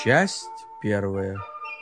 Часть первая.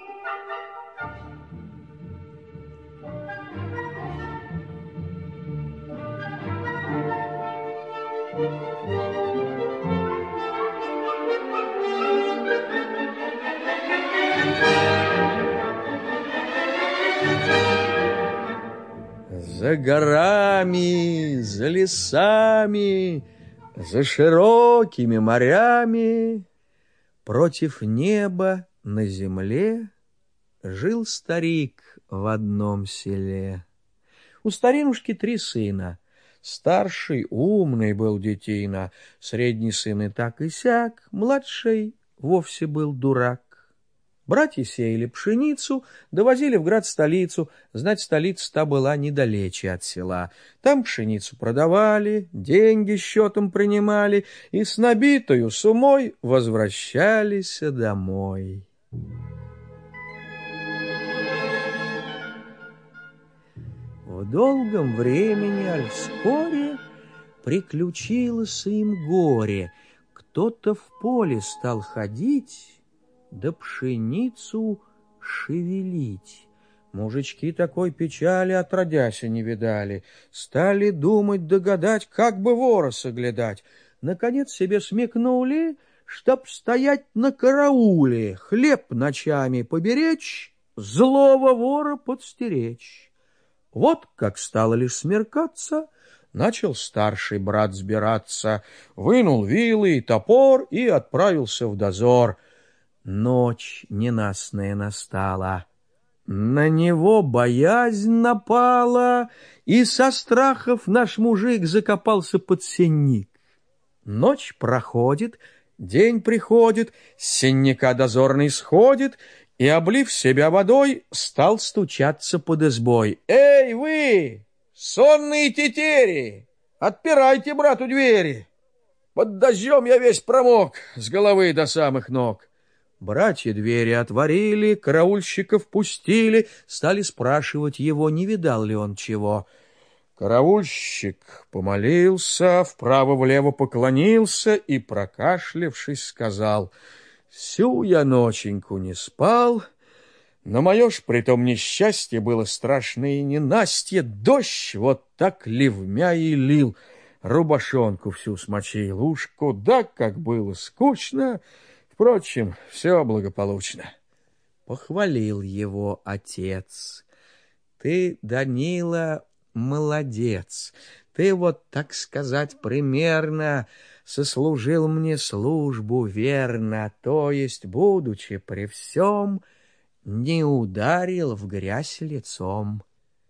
За горами, за лесами, за широкими морями, против неба на земле жил старик в одном селе. У старинушки 3 сына. Старший умный был детина, средний сын и так и сяк, младший вовсе был дурак. Братья сеяли пшеницу, довозили в град-столицу. Знать, столица та была недалече от села. Там пшеницу продавали, деньги счетом принимали и с набитою сумой возвращались домой. В долгом времени, аль вскоре, приключилось им горе. Кто-то в поле стал ходить, да пшеницу шевелить. Мужички такой печали отродяся не видали. Стали думать, догадать, как бы вора соглядать. Наконец себе смекнули, чтоб стоять на карауле, хлеб ночами поберечь, злого вора подстеречь. Вот как стало лишь смеркаться, начал старший брат сбираться, вынул вилы и топор и отправился в дозор. Ночь ненастная настала, на него боязнь напала, и со страхов наш мужик закопался под сенник. Ночь проходит, день приходит, с сенника дозорный сходит и, облив себя водой, стал стучаться под избой. «Эй вы, сонные тетери, отпирайте брату двери! Под дождем я весь промок с головы до самых ног». Братья двери отворили, караульщиков пустили, стали спрашивать его, не видал ли он чего. Караульщик помолился, вправо-влево поклонился и, прокашлявшись, сказал: «Всю я ноченьку не спал, но мое ж притом несчастье было страшное и ненастье. Дождь вот так ливмя и лил, рубашонку всю смочил. Уж куда как было скучно! Впрочем, все благополучно». Похвалил его отец: «Ты, Данила, молодец. Ты вот, так сказать, примерно сослужил мне службу верно, то есть, будучи при всем, не ударил в грязь лицом».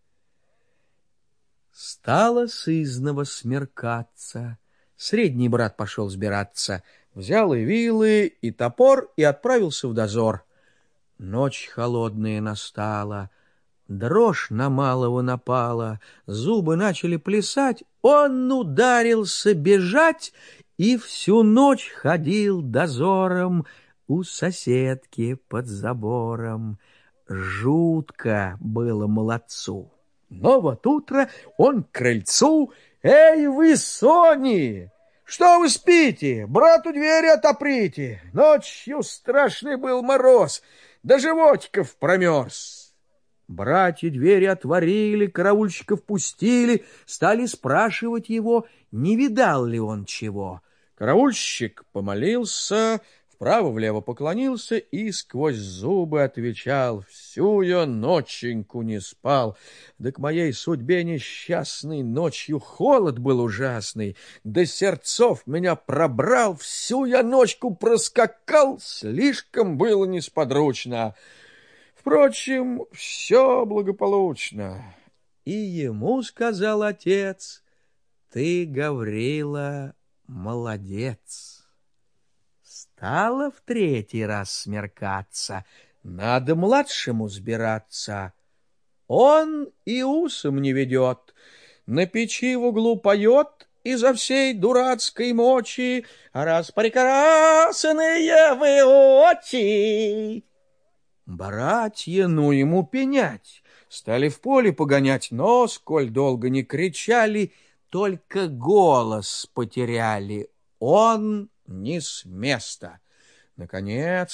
Стало сызнова смеркаться. Средний брат пошел сбираться, взял и вилы, и топор, и отправился в дозор. Ночь холодная настала, дрожь на малого напала, зубы начали плясать, он ударился бежать и всю ночь ходил дозором у соседки под забором. Жутко было молодцу. Но вот утро он к крыльцу: «Эй вы, сони! Что вы спите? Брату двери отоприте! Ночью страшный был мороз, до животиков промерз». Братья двери отворили, караульщиков пустили, стали спрашивать его, не видал ли он чего. Караульщик помолился, вправо-влево поклонился и сквозь зубы отвечал: «Всю я ноченьку не спал, да к моей судьбе несчастной ночью холод был ужасный, до сердцов меня пробрал, всю я ночку проскакал, слишком было несподручно. Впрочем, все благополучно». И ему сказал отец: «Ты, Гаврила, молодец». Стало в 3-й раз смеркаться, надо младшему сбираться. Он и усом не ведет, на печи в углу поет изо всей дурацкой мочи: «Распрекрасные вы очи!» Братья, ну ему пенять, стали в поле погонять, но, сколь долго не кричали, только голос потеряли. Он не с места. Наконец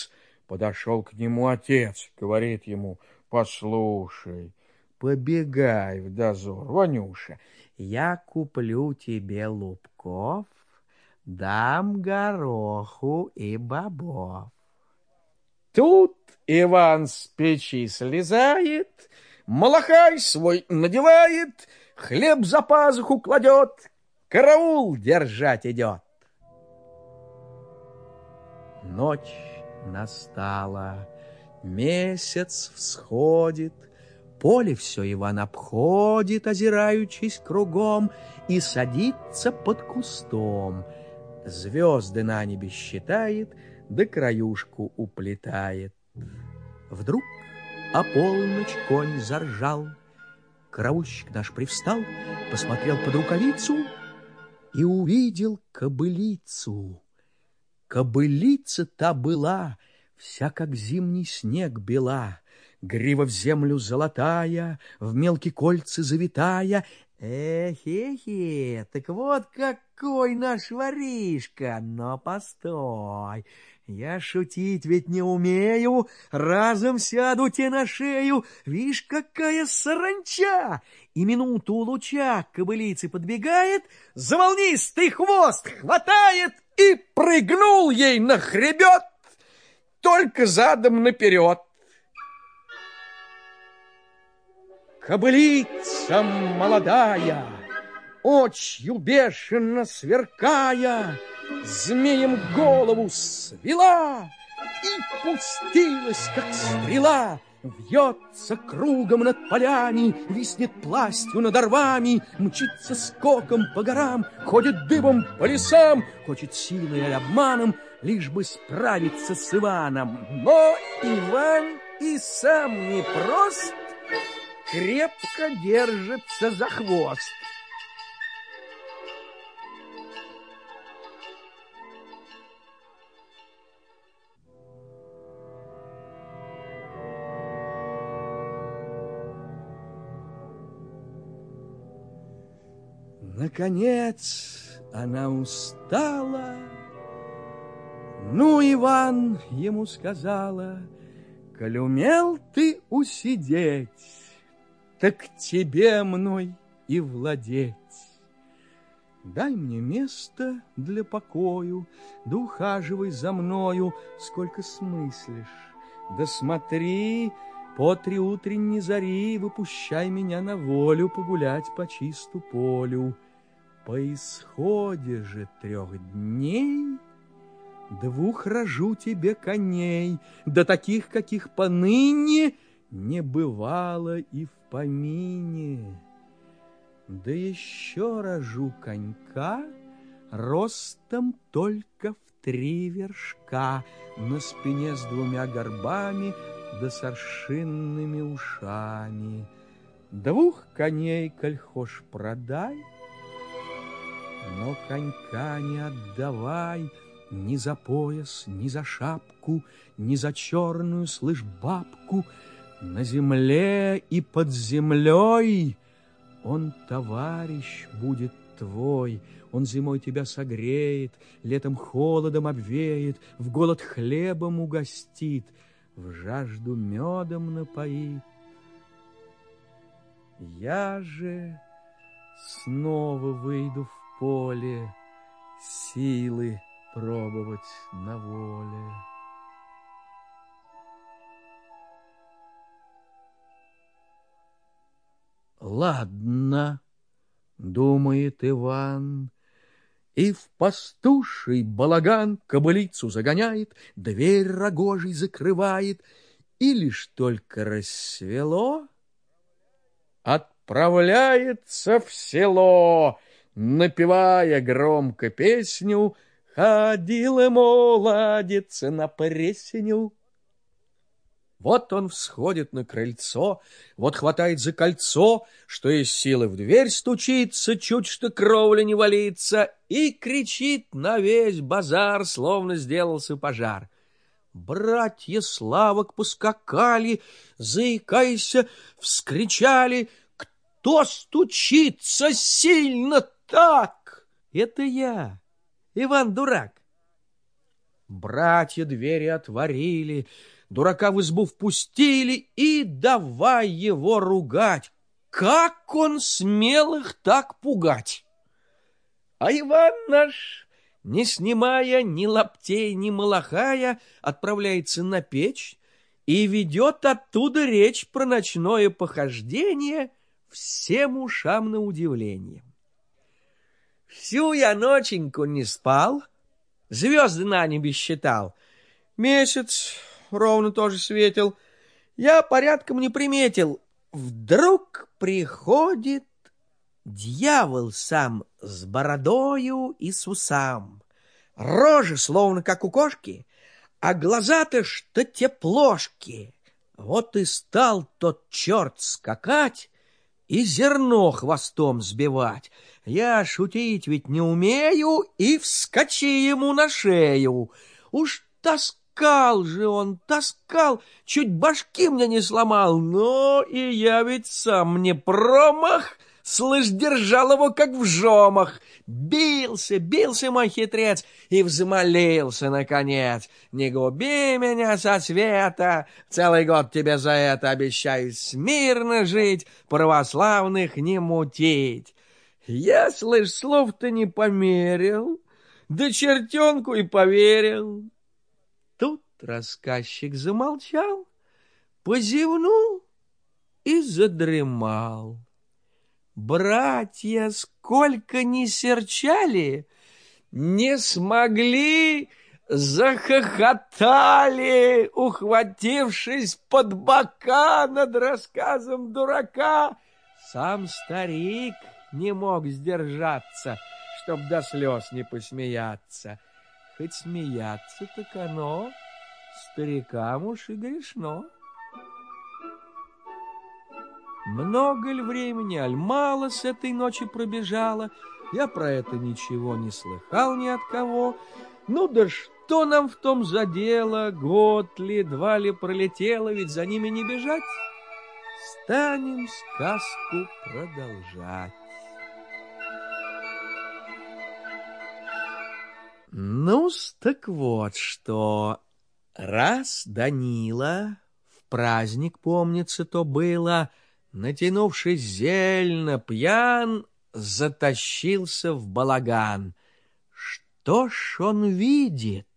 Подошел к нему отец, говорит ему: послушай, побегай в дозор, Ванюша, я куплю тебе лубков, дам гороху и бобов. Тут Иван с печи слезает, малахай свой надевает, хлеб за пазуху кладет, караул держать идет. Ночь настала, месяц всходит, поле все Иван обходит, озираючись кругом, и садится под кустом. Звезды на небе считает, да краюшку уплетает. Вдруг о полночь конь заржал. Караульщик наш привстал, посмотрел под рукавицу и увидел кобылицу. Кобылица та была, вся как зимний снег бела, грива в землю золотая, в мелкие кольца завитая. Эхе-хе, так вот какой наш воришка! Но постой, я шутить ведь не умею, разом сяду те на шею, вишь, какая саранча! И минуту луча к кобылице подбегает, за волнистый хвост хватает и прыгнул ей на хребет, только задом наперед. Кобылица молодая, очью бешено сверкая, змеем голову свела и пустилась, как стрела, вьется кругом над полями, виснет пластью над орвами, мчится скоком по горам, ходит дыбом по лесам, хочет силой или обманом, лишь бы справиться с Иваном. Но Иван и сам не прост, крепко держится за хвост. Наконец она устала. Ну, Иван ему сказала: коль умел ты усидеть, так тебе мной и владеть. Дай мне место для покою, да ухаживай за мною, сколько смыслишь. Да смотри, по 3 утренней зари выпущай меня на волю погулять по чисту полю. По исходе же 3 дней 2 рожу тебе коней, да таких, каких поныне не бывало и в помине. Да еще рожу конька ростом только в 3 вершка, на спине с 2 горбами да с аршинными ушами. 2 коней, коль хошь, продай, но конька не отдавай ни за пояс, ни за шапку, ни за черную, слышь, бабку. На земле и под землей он товарищ будет твой. Он зимой тебя согреет, летом холодом обвеет, в голод хлебом угостит, в жажду медом напоит. Я же снова выйду в поле силы пробовать на воле. Ладно, думает Иван, и в пастуший балаган кобылицу загоняет, дверь рогожей закрывает, и лишь только рассвело, отправляется в село, напевая громко песню: ходила молодец на пресеню. Вот он всходит на крыльцо, вот хватает за кольцо, что из силы в дверь стучится, чуть что кровля не валится, и кричит на весь базар, словно сделался пожар. Братья Славок поскакали, заикайся, вскричали: кто стучится сильно так? Это я, Иван Дурак. Братья двери отворили, дурака в избу впустили и давай его ругать. Как он смел их так пугать? А Иван наш, не снимая ни лаптей, ни малахая, отправляется на печь и ведет оттуда речь про ночное похождение всем ушам на удивление. Всю я ноченьку не спал, звезды на небе считал, месяц ровно тоже светил, я порядком не приметил. Вдруг приходит дьявол сам с бородою и с усам, рожа словно как у кошки, а глаза-то что те плошки. Вот и стал тот черт скакать и зерно хвостом сбивать. Я шутить ведь не умею, и вскочи ему на шею. Уж таскал же он, таскал, чуть башки мне не сломал, но и я ведь сам не промах, слышь, держал его как в жомах. Бился, бился мой хитрец и взмолился наконец: не губи меня со света, целый год тебе за это обещаю смирно жить, православных не мутить. Я, слышь, слов-то не померил, да чертенку и поверил. Тут рассказчик замолчал, позевнул и задремал. Братья, сколько ни серчали, не смогли, захохотали, ухватившись под бока над рассказом дурака. Сам старик не мог сдержаться, чтоб до слез не посмеяться. Хоть смеяться, так оно старикам уж и грешно. Много ли времени, аль мало с этой ночи пробежало, я про это ничего не слыхал ни от кого. Ну да что нам в том за дело, год ли, два ли пролетело, ведь за ними не бежать. Станем сказку продолжать. Ну-с, так вот что. Раз Данила, в праздник, помнится, то было, натянувшись зельно пьян, затащился в балаган. Что ж он видит?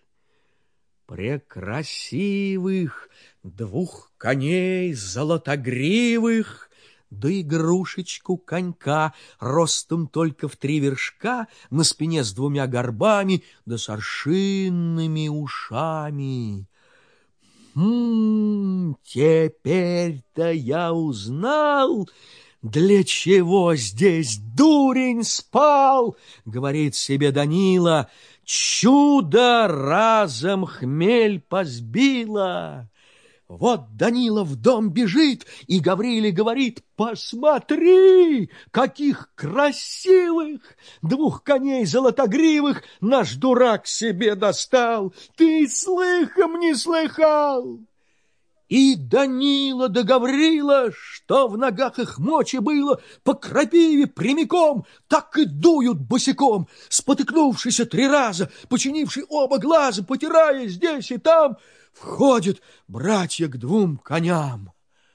Прекрасивых двух коней золотогривых, да игрушечку конька, ростом только в 3 вершка, на спине с 2 горбами, да с аршинными ушами. Теперь-то я узнал, для чего здесь дурень спал, говорит себе Данила. Чудо разом хмель позбило. Вот Данила в дом бежит, и Гавриле говорит: посмотри, каких красивых 2 коней золотогривых наш дурак себе достал. Ты слыхом не слыхал? И Данила да Гаврила, что в ногах их мочи было, по крапиве прямиком так и дуют босиком, спотыкнувшись 3 раза, починивши оба глаза, потирая здесь и там, входят братья к 2 коням.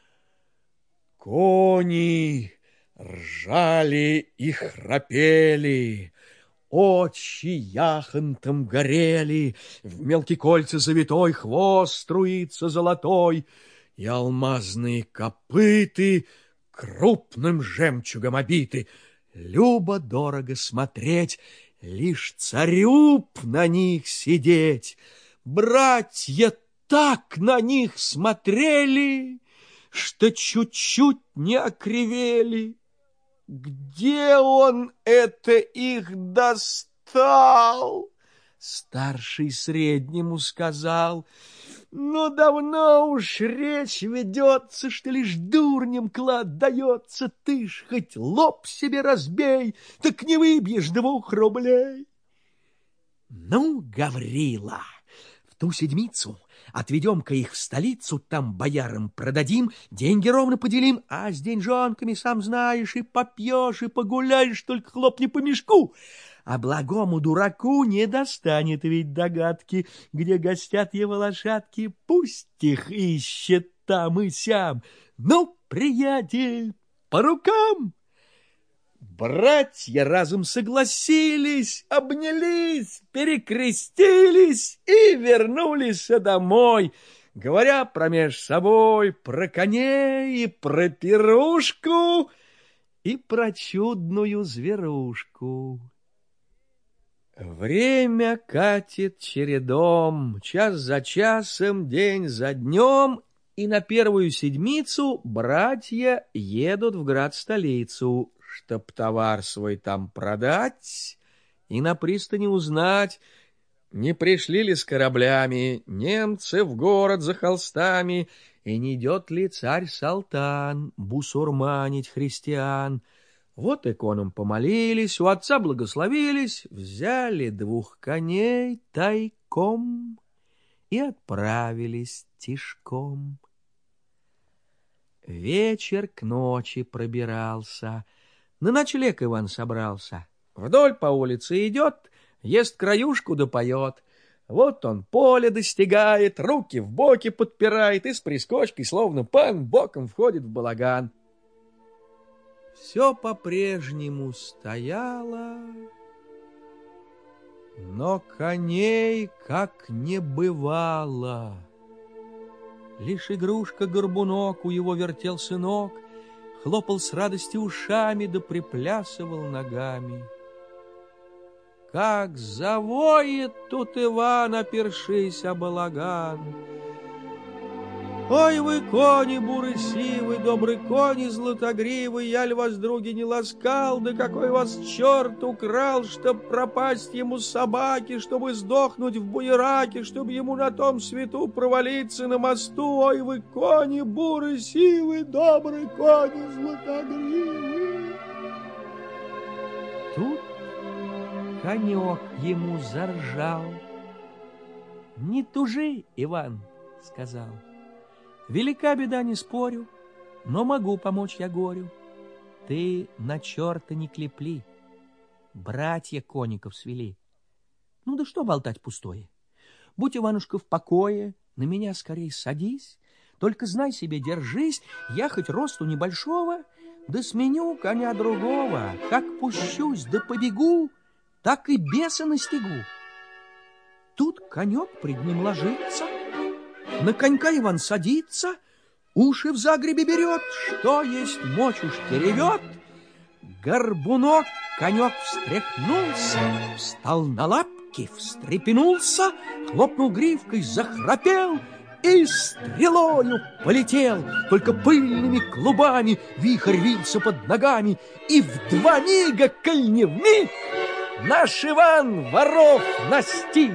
Кони ржали и храпели, очи яхонтом горели, в мелкие кольца завитой хвост струится золотой, и алмазные копыты крупным жемчугом обиты. Любо-дорого смотреть, лишь царю б на них сидеть. Братья так на них смотрели, что чуть-чуть не окривели. Где он это их достал? Старший среднему сказал: ну, давно уж речь ведется, что лишь дурням клад дается. Ты ж хоть лоб себе разбей, так не выбьешь 2 рублей. Ну, Гаврила, в ту седмицу отведем-ка их в столицу, там боярам продадим, деньги ровно поделим, а с деньжонками, сам знаешь, и попьешь, и погуляешь, только хлопни по мешку. а благому дураку не достанет ведь догадки, где гостят его лошадки, пусть их ищет там и сям. Ну, приятель, по рукам!» Братья разом согласились, обнялись, перекрестились и вернулись домой, говоря промеж собой про коней и про пирушку и про чудную зверушку. Время катит чередом, час за часом, день за днем, и на первую седмицу братья едут в град-столицу, чтоб товар свой там продать и на пристани узнать, не пришли ли с кораблями немцы в город за холстами, и не идет ли царь-салтан бусурманить христиан. Вот иконам помолились, у отца благословились, взяли 2 коней тайком и отправились тишком. Вечер к ночи пробирался, на ночлег Иван собрался. Вдоль по улице идет, ест краюшку да поет. Вот он поле достигает, руки в боки подпирает и с прискочкой, словно пан, боком входит в балаган. Все по-прежнему стояло, но коней как не бывало. Лишь игрушка-горбунок, у его вертел сынок, хлопал с радости ушами да приплясывал ногами. Как завоет тут Иван, опершись о балаган! Ой вы, кони буры-сивы, добрый кони златогривый, я ль вас, други, не ласкал, да какой вас черт украл, чтоб пропасть ему собаки, чтобы сдохнуть в буераке, чтоб ему на том свету провалиться на мосту. Ой вы, кони буры-сивы, добрый кони златогривый. Тут конек ему заржал. «Не тужи, Иван, — сказал, — велика беда, не спорю, но могу помочь я горю. Ты на черта не клепли, братья коников свели. Ну да что болтать пустое? Будь, Иванушка, в покое, на меня скорей садись, только знай себе, держись, я хоть росту небольшого, да сменю коня другого, как пущусь да побегу, так и беса настигу». Тут конек пред ним ложится, на конька Иван садится, уши в загребе берет, что есть мочь уж ревет. Горбунок конек встряхнулся, встал на лапки, встрепенулся, хлопнул гривкой, захрапел и стрелою полетел. Только пыльными клубами вихрь вился под ногами, и в 2 мига, коль не вмиг, наш Иван воров настиг.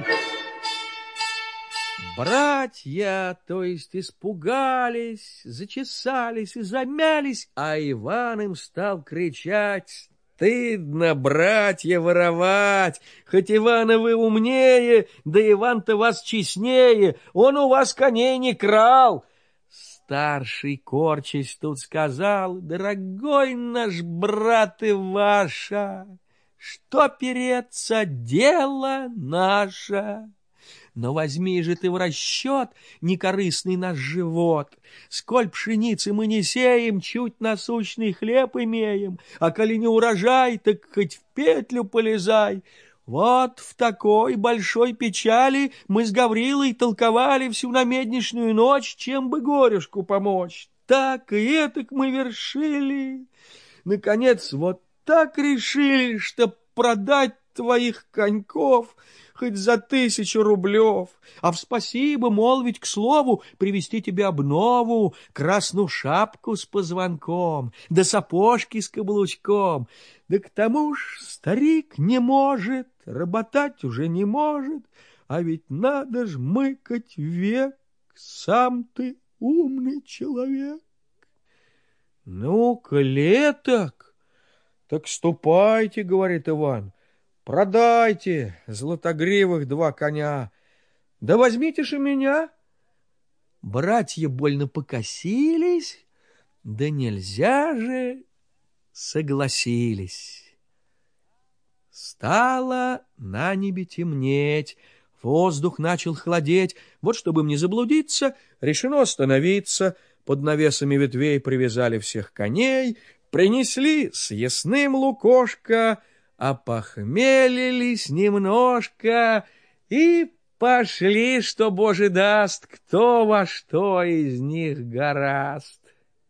Братья, то есть, испугались, зачесались и замялись, а Иван им стал кричать: «Стыдно, братья, воровать! Хоть Ивана вы умнее, да Иван-то вас честнее, он у вас коней не крал!» Старший, корчась, тут сказал: «Дорогой наш брат Иваша, что переться, дело наше. Но возьми же ты в расчет некорыстный наш живот. Сколь пшеницы мы не сеем, чуть насущный хлеб имеем, а коли не урожай, так хоть в петлю полезай. Вот в такой большой печали мы с Гаврилой толковали всю намеднишнюю ночь, чем бы горюшку помочь. Так и этак мы вершили. Наконец, вот так решили, что продать твоих коньков хоть за 1000 рублев, а в спасибо молвить, к слову, привезти тебе обнову, красную шапку с позвонком, да сапожки с каблучком. Да к тому ж старик не может, работать уже не может, а ведь надо ж мыкать век, сам ты умный человек». «Ну-ка, леток, так ступайте, — говорит Иван, — продайте златогривых 2 коня, да возьмите же меня». Братья больно покосились, да нельзя же, согласились. Стало на небе темнеть, воздух начал холодеть. Вот, чтобы им не заблудиться, решено остановиться. Под навесами ветвей привязали всех коней, принесли съестным лукошко, опохмелились немножко и пошли, что Боже даст, кто во что из них гораст.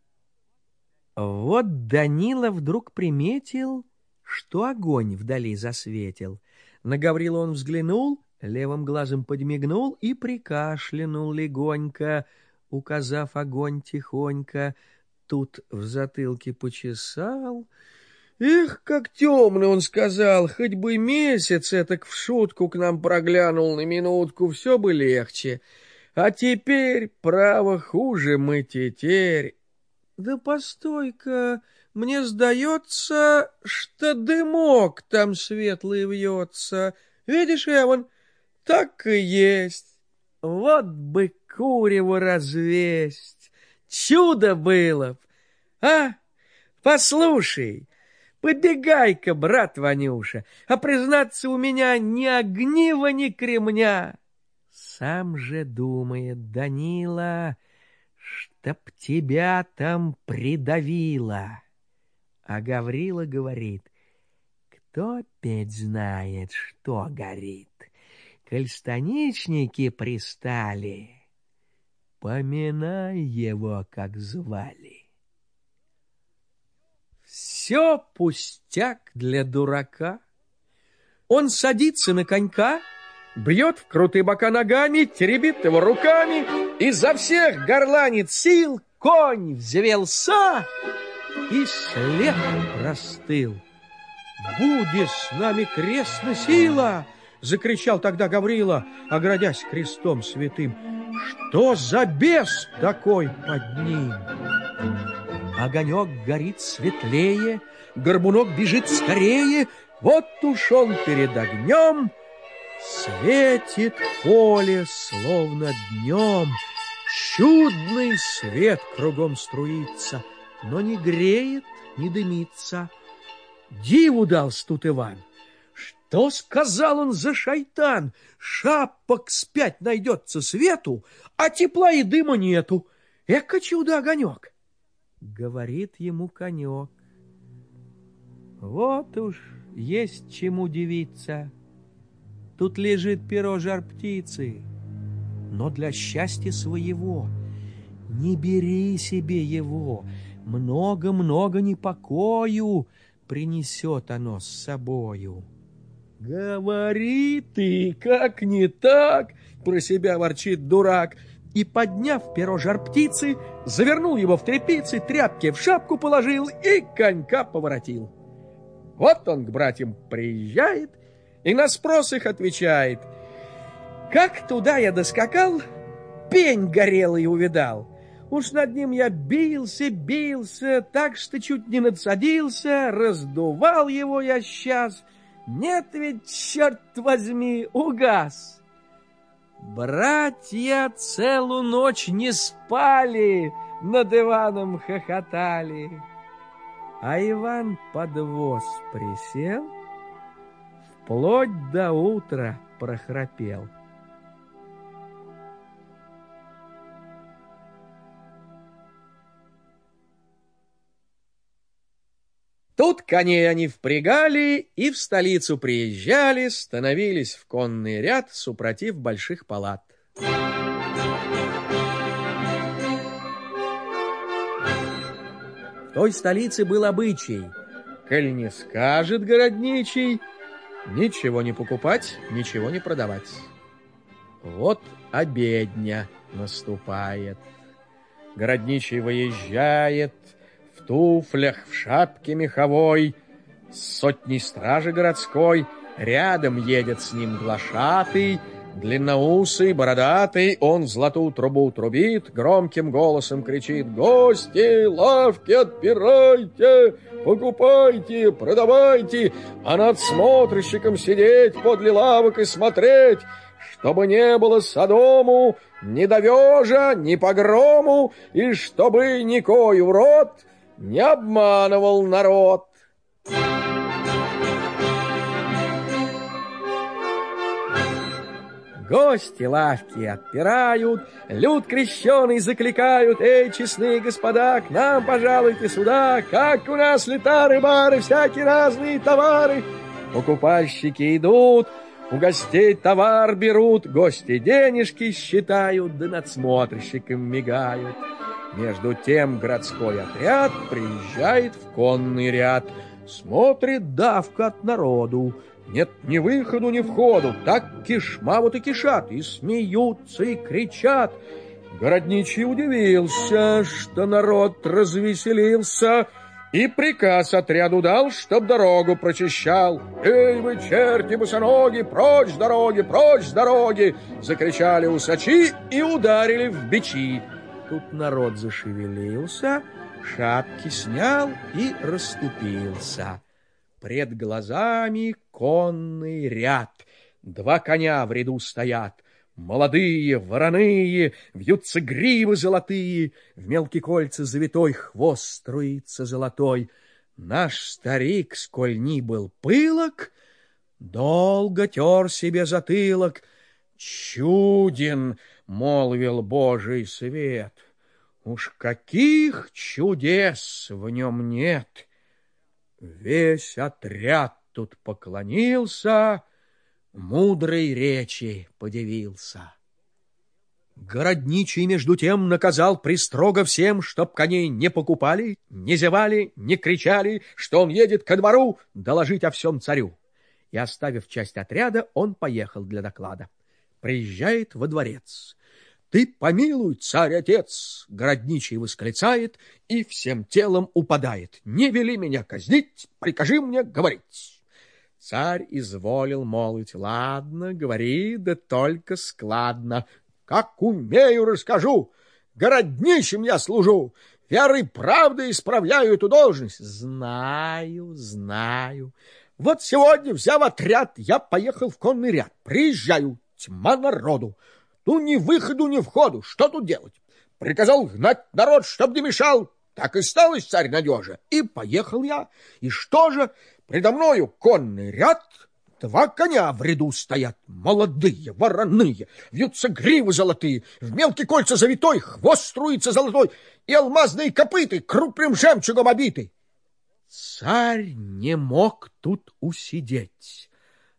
Вот Данила вдруг приметил, что огонь вдали засветил. На Гаврила он взглянул, левым глазом подмигнул и прикашлянул легонько, указав огонь тихонько. Тут в затылке почесал. «Эх, как темно!» — он сказал. «Хоть бы месяц этак в шутку к нам проглянул на минутку, все бы легче. А теперь, право, хуже мы тетерь». «Да постой-ка, мне сдается, что дымок там светлый вьется. Видишь, Эван, так и есть. Вот бы курево развесть, чудо было б. А, послушай, побегай-ка, брат Ванюша, а признаться, у меня ни огнива, ни кремня». Сам же думает Данила, чтоб тебя там придавило. А Гаврила говорит: кто опять знает, что горит? Коль станичники пристали, поминай его, как звали. Все пустяк для дурака. Он садится на конька, бьет в крутые бока ногами, теребит его руками, изо всех горланит сил, конь взвелся и след простыл. «Будет с нами крестная сила!» — закричал тогда Гаврила, оградясь крестом святым. «Что за бес такой под ним?» Огонек горит светлее, горбунок бежит скорее. Вот уж он перед огнем, светит поле, словно днем. Чудный свет кругом струится, но не греет, не дымится. Диву дался тут Иван. Что сказал он за шайтан? Шапок спять найдется свету, а тепла и дыма нету. Эка чудо-огонек! Говорит ему конек. Вот уж есть чему удивиться. Тут лежит перо жар-птицы, но для счастья своего не бери себе его. Много-много непокою принесет оно с собою. «Говори ты, как не так!» — про себя ворчит дурак. И, подняв перо жар-птицы, завернул его в тряпицы, тряпки в шапку положил и конька поворотил. Вот он к братьям приезжает и на спрос их отвечает: «Как туда я доскакал, пень горелый увидал. Уж над ним я бился, так что чуть не надсадился, раздувал его я сейчас. Нет ведь, черт возьми, угас». Братья целую ночь не спали, над Иваном хохотали. А Иван под воз присел, вплоть до утра прохрапел. Тут коней они впрягали и в столицу приезжали, становились в конный ряд супротив больших палат. В той столице был обычай: коль не скажет городничий, ничего не покупать, ничего не продавать. Вот обедня наступает. Городничий выезжает в туфлях, в шапке меховой, с сотней стражи городской. Рядом едет с ним глашатый, длинноусый, бородатый. Он в золотую трубу трубит, громким голосом кричит: «Гости, лавки отпирайте, покупайте, продавайте, а над смотрщиком сидеть подле лавок и смотреть, чтобы не было содому, ни довежа, ни погрому, и чтобы никой урод не обманывал народ». Гости лавки отпирают, люд крещеный закликают: эй, честные господа, к нам пожалуйте сюда, как у нас летары-бары, всякие разные товары. Покупальщики идут, у гостей товар берут, гости денежки считают, да надсмотрщикам мигают. Между тем городской отряд приезжает в конный ряд. Смотрит давка от народу, нет ни выходу, ни входу, так кишма вот и кишат, и смеются, и кричат. Городничий удивился, что народ развеселился, и приказ отряду дал, чтоб дорогу прочищал. «Эй вы, черти босоноги, прочь с дороги!» Закричали усачи и ударили в бичи. Тут народ зашевелился, шапки снял и расступился. Пред глазами конный ряд. Два коня в ряду стоят. Молодые, вороные, вьются гривы золотые, в мелкие кольца завитой хвост струится золотой. Наш старик, сколь ни был пылок, долго тер себе затылок. «Чуден!» — молвил Божий свет. «Уж каких чудес в нем нет!» Весь отряд тут поклонился, мудрой речи подивился. Городничий между тем наказал пристрого всем, чтоб коней не покупали, не зевали, не кричали, что он едет ко двору доложить о всем царю. И, оставив часть отряда, он поехал для доклада. Приезжает во дворец. «Ты помилуй, царь-отец!» — городничий восклицает и всем телом упадает. «Не вели меня казнить, прикажи мне говорить!» Царь изволил молвить: «Ладно, говори, да только складно». «Как умею, расскажу. Городничим я служу, верой правдой исправляю эту должность». «Знаю, знаю. Вот сегодня, взяв отряд, я поехал в конный ряд. Приезжаю, тьма народу. Ну, ни выходу, ни входу. Что тут делать? Приказал гнать народ, чтоб не мешал. Так и сталось, царь надежа. И поехал я. И что же? Предо мною конный ряд, два коня в ряду стоят. Молодые, вороные, вьются гривы золотые, в мелкие кольца завитой, хвост струится золотой, и алмазные копыты крупным жемчугом обиты. Царь не мог тут усидеть.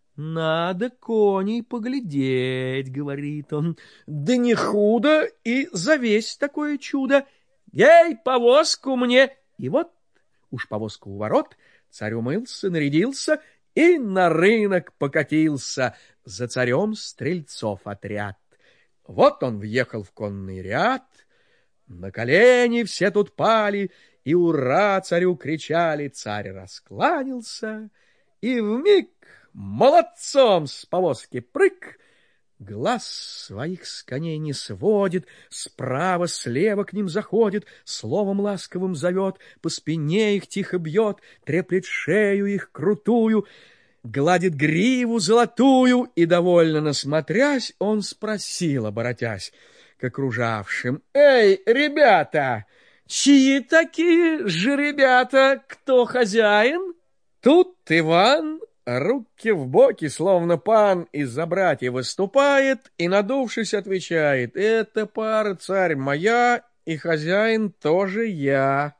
«Надо коней поглядеть», — говорит он. «Да не худо и завесь такое чудо. Ей, повозку мне!» И вот уж повозка у ворот, царь умылся, нарядился и на рынок покатился. За царем стрельцов отряд. Вот он въехал в конный ряд, на колени все тут пали и ура царю кричали. Царь раскланялся и вмиг молодцом с повозки прыг, глаз своих с коней не сводит, справа, слева к ним заходит, словом ласковым зовет, по спине их тихо бьет, треплет шею их крутую, гладит гриву золотую, и, довольно насмотрясь, он спросил, оборотясь к окружавшим: «Эй, ребята, чьи такие же ребята? Кто хозяин?» Тут Иван руки в боки, словно пан, из-за братьев выступает и, надувшись, отвечает: «Это пара, царь, моя, и хозяин тоже я».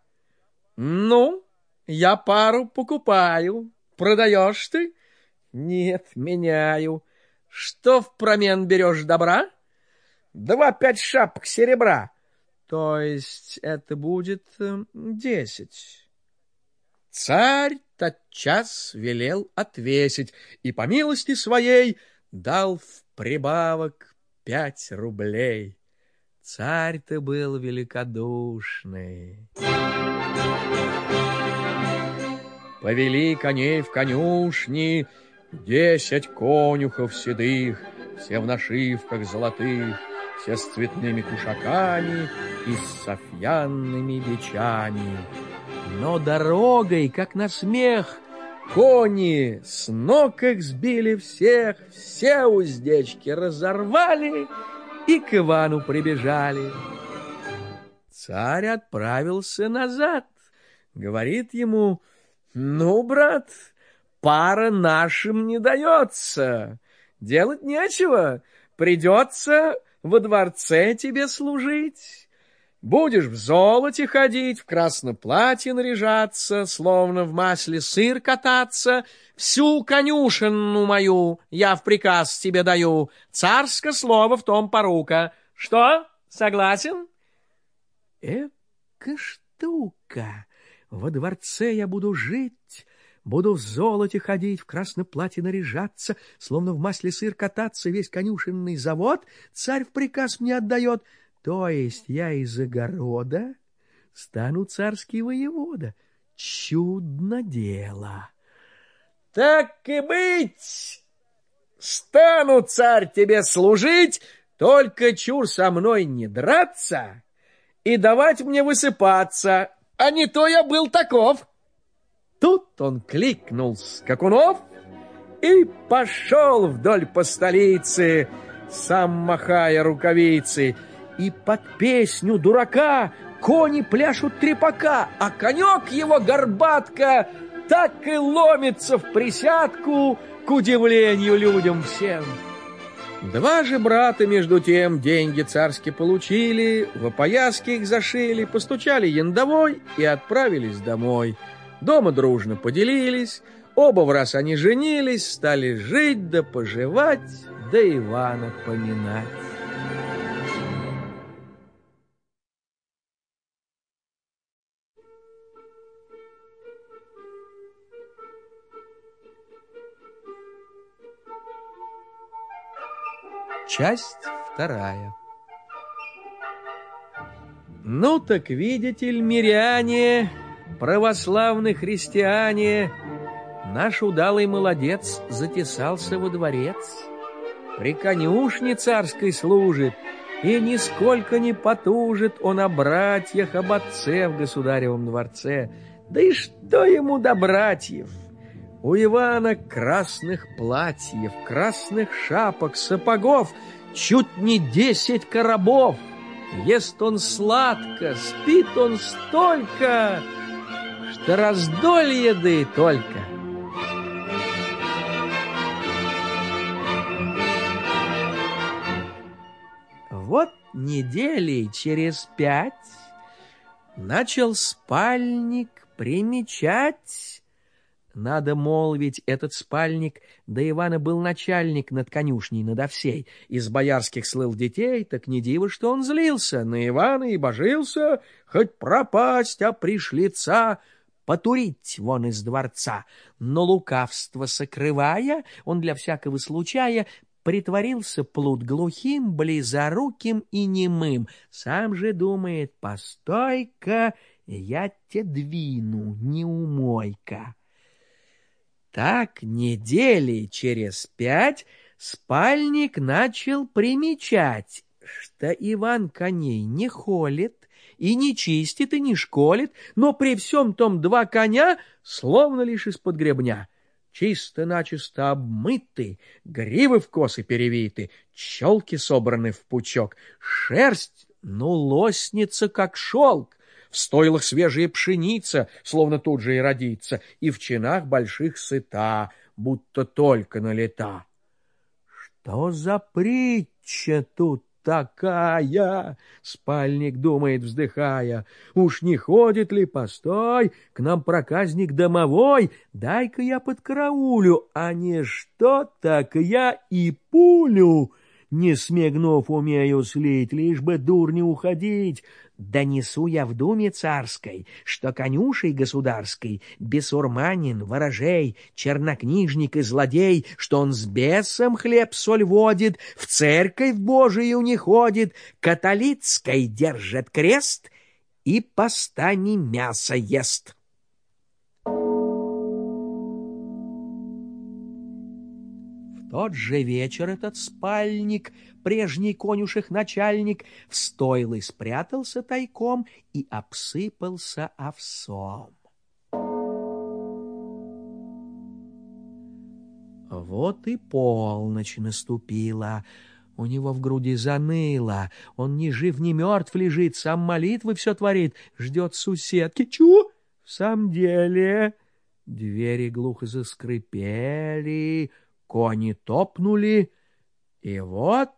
«Ну, я пару покупаю. Продаешь ты?» «Нет, меняю». «Что впромен берешь добра?» 2-5 шапок серебра». «То есть это будет 10». Царь тотчас велел отвесить и, по милости своей, дал в прибавок 5 рублей. Царь-то был великодушный. Повели коней в конюшни 10 конюхов седых, все в нашивках золотых, все с цветными кушаками и с софьянными бичами. Но дорогой, как на смех, кони с ног их сбили всех, все уздечки разорвали и к Ивану прибежали. Царь отправился назад, говорит ему: «Ну, брат, пара нашим не дается, делать нечего, придется во дворце тебе служить. Будешь в золоте ходить, в красном платье наряжаться, словно в масле сыр кататься. Всю конюшенну мою я в приказ тебе даю. Царское слово в том порука. Что, согласен? Эка штука! Во дворце я буду жить, буду в золоте ходить, в красном платье наряжаться, словно в масле сыр кататься, весь конюшенный завод царь в приказ мне отдает. То есть я из огорода стану царский воевода. Чудно дело. Так и быть, стану, царь, тебе служить, только чур со мной не драться и давать мне высыпаться, а не то я был таков. Тут он кликнул скакунов и пошел вдоль по столице, сам махая рукавицей. И под песню дурака кони пляшут трепака, а конек его горбатка так и ломится в присядку, к удивлению людям всем. Два же брата, между тем, деньги царские получили, в опояски их зашили, постучали яндовой и отправились домой. Дома дружно поделились, оба в раз они женились, стали жить да поживать, да Ивана поминать. Часть вторая. Ну так видите ли, миряне, православные христиане, наш удалый молодец затесался во дворец, при конюшне царской служит, и нисколько не потужит он о братьях, об отце в государевом дворце. Да и что ему до братьев? У Ивана красных платьев, красных шапок, сапогов чуть не 10 коробов. Ест он сладко, спит он столько, что раздолье да и только. Вот недели через 5 начал спальник примечать. Надо молвить, этот спальник до Ивана был начальник над конюшней надо всей. Из боярских слыл детей, так не диво, что он злился на Ивана и божился, хоть пропасть, а пришлица потурить вон из дворца. Но лукавство сокрывая, он для всякого случая притворился плут глухим, близоруким и немым. Сам же думает: постой-ка, я те двину, неумойка. Так недели через 5 спальник начал примечать, что Иван коней не холит, и не чистит, и не школит, но при всем том 2 коня словно лишь из-под гребня. Чисто-начисто обмыты, гривы в косы перевиты, челки собраны в пучок, шерсть, лоснится, как шелк. В стойлах свежая пшеница, словно тут же и родится, и в чинах больших сыта, будто только налета. Что за притча тут такая? Спальник думает, вздыхая. Уж не ходит ли, постой, к нам проказник домовой? Дай-ка я подкараулю, а не что, так я и пулю, не смегнув, умею слить, лишь бы дур не уходить. Донесу я в думе царской, что конюшей государской бесурманин, ворожей, чернокнижник и злодей, что он с бесом хлеб-соль водит, в церковь Божию не ходит, католицкой держит крест и по стане мясо ест. В тот же вечер этот спальник, прежний конюших начальник, в стойлы спрятался тайком и обсыпался овсом. Вот и полночь наступила. У него в груди заныло. Он ни жив, ни мертв лежит, сам молитвы все творит, ждет суседки. Чу! В самом деле... Двери глухо заскрипели, кони топнули. И вот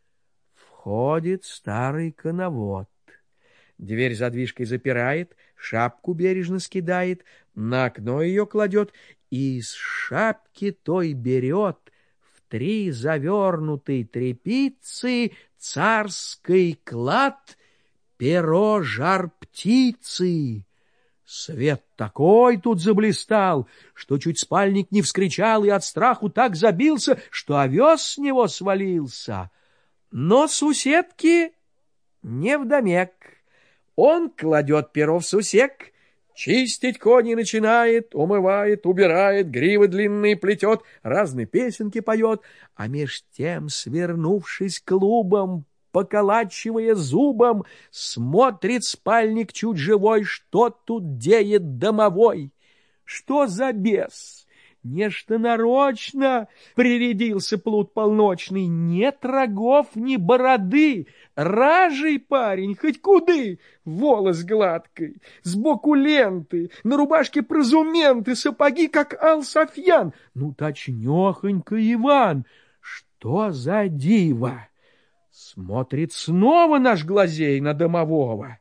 входит старый коновод. Дверь задвижкой запирает, шапку бережно скидает, на окно ее кладет и из шапки той берет в 3 завернутой тряпицы царский клад перо жар-птицы. Свет такой тут заблистал, что чуть спальник не вскричал и от страху так забился, что овес с него свалился. Но суседки невдомек. Он кладет перо в сусек, чистить кони начинает, умывает, убирает, гривы длинные плетет, разные песенки поет, а меж тем, свернувшись клубом, поколачивая зубом, смотрит спальник чуть живой, что тут деет домовой. Что за бес? Нечто нарочно прирядился плут полночный, нет рогов ни бороды, ражий парень хоть куды, волос гладкий, сбоку ленты, на рубашке прозументы, сапоги, как Ал-Софьян. Ну, точнёхонько Иван, что за диво! Смотрит снова наш глазей на домового.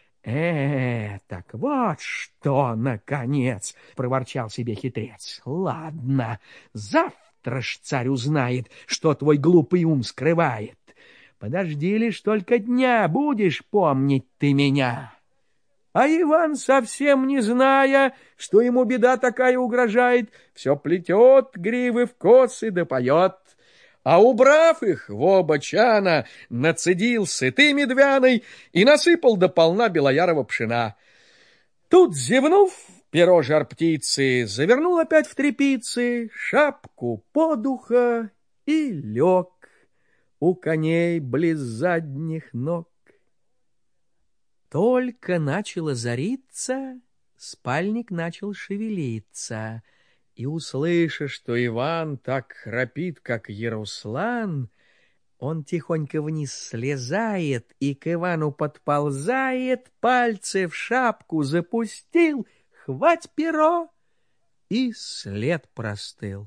Так вот что, наконец, — проворчал себе хитрец. Ладно, завтра ж царь узнает, что твой глупый ум скрывает. Подожди лишь только дня, будешь помнить ты меня. А Иван, совсем не зная, что ему беда такая угрожает, все плетет гривы в косы да поет. А убрав их в оба чана, нацедил сыты медвяной и насыпал до полна белоярого пшена. Тут, зевнув, перо жар-птицы завернул опять в тряпицы, шапку подуха и лег у коней близ задних ног. Только начало зариться, спальник начал шевелиться, и, услыша, что Иван так храпит, как Яруслан, он тихонько вниз слезает и к Ивану подползает, пальцы в шапку запустил, хвать перо, и след простыл.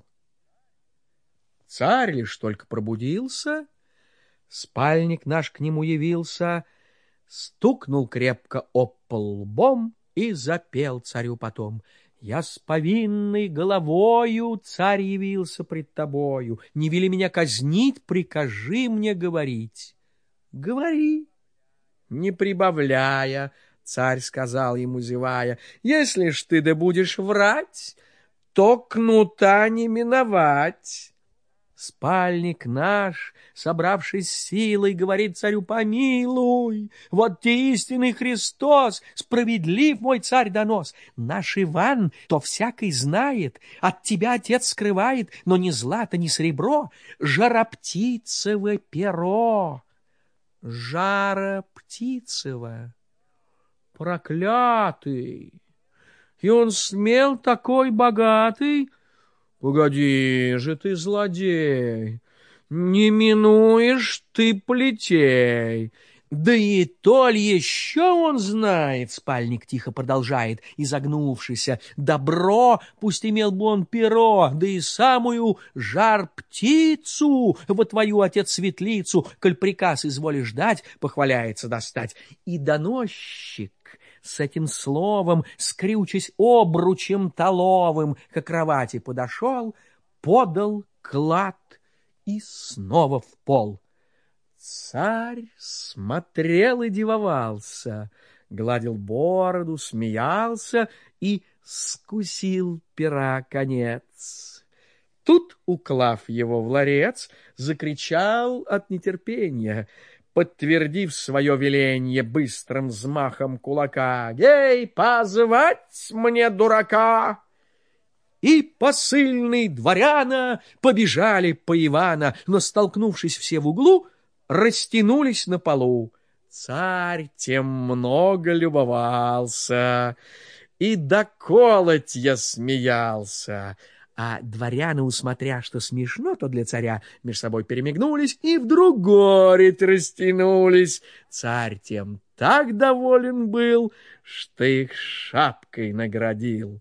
Царь лишь только пробудился, спальник наш к нему явился, стукнул крепко об пол лбом и запел царю потом: «Я с повинной головою, царь, явился пред тобою. Не вели меня казнить, прикажи мне говорить». «Говори, не прибавляя», — царь сказал ему, зевая. «Если ж ты да будешь врать, то кнута не миновать». Спальник наш, собравшись с силой, говорит царю: «Помилуй, вот те истинный Христос, справедлив мой царь донос. Наш Иван то всякий знает, от тебя отец скрывает, но ни злато, ни серебро, жароптицево перо». Жароптицево, проклятый, и он смел такой богатый? Погоди же ты, злодей, не минуешь ты плетей. Да и то ли еще он знает, спальник тихо продолжает, изогнувшийся. Добро, пусть имел бы он перо, да и самую жар-птицу во твою, отец, светлицу, коль приказ изволишь дать, похваляется достать. И доносчик с этим словом, скрючась обручем толовым, к кровати подошел, подал клад и снова в пол. Царь смотрел и дивовался, гладил бороду, смеялся и скусил пера конец. Тут, уклав его в ларец, закричал от нетерпения, подтвердив свое веленье быстрым взмахом кулака: «Ей, позвать мне дурака!» И посыльные дворяна побежали по Ивана, но, столкнувшись все в углу, растянулись на полу. Царь тем много любовался и до колотья смеялся. А дворяне, усмотря, что смешно, то для царя, между собой перемигнулись и вдруг горить растянулись. Царь тем так доволен был, что их шапкой наградил.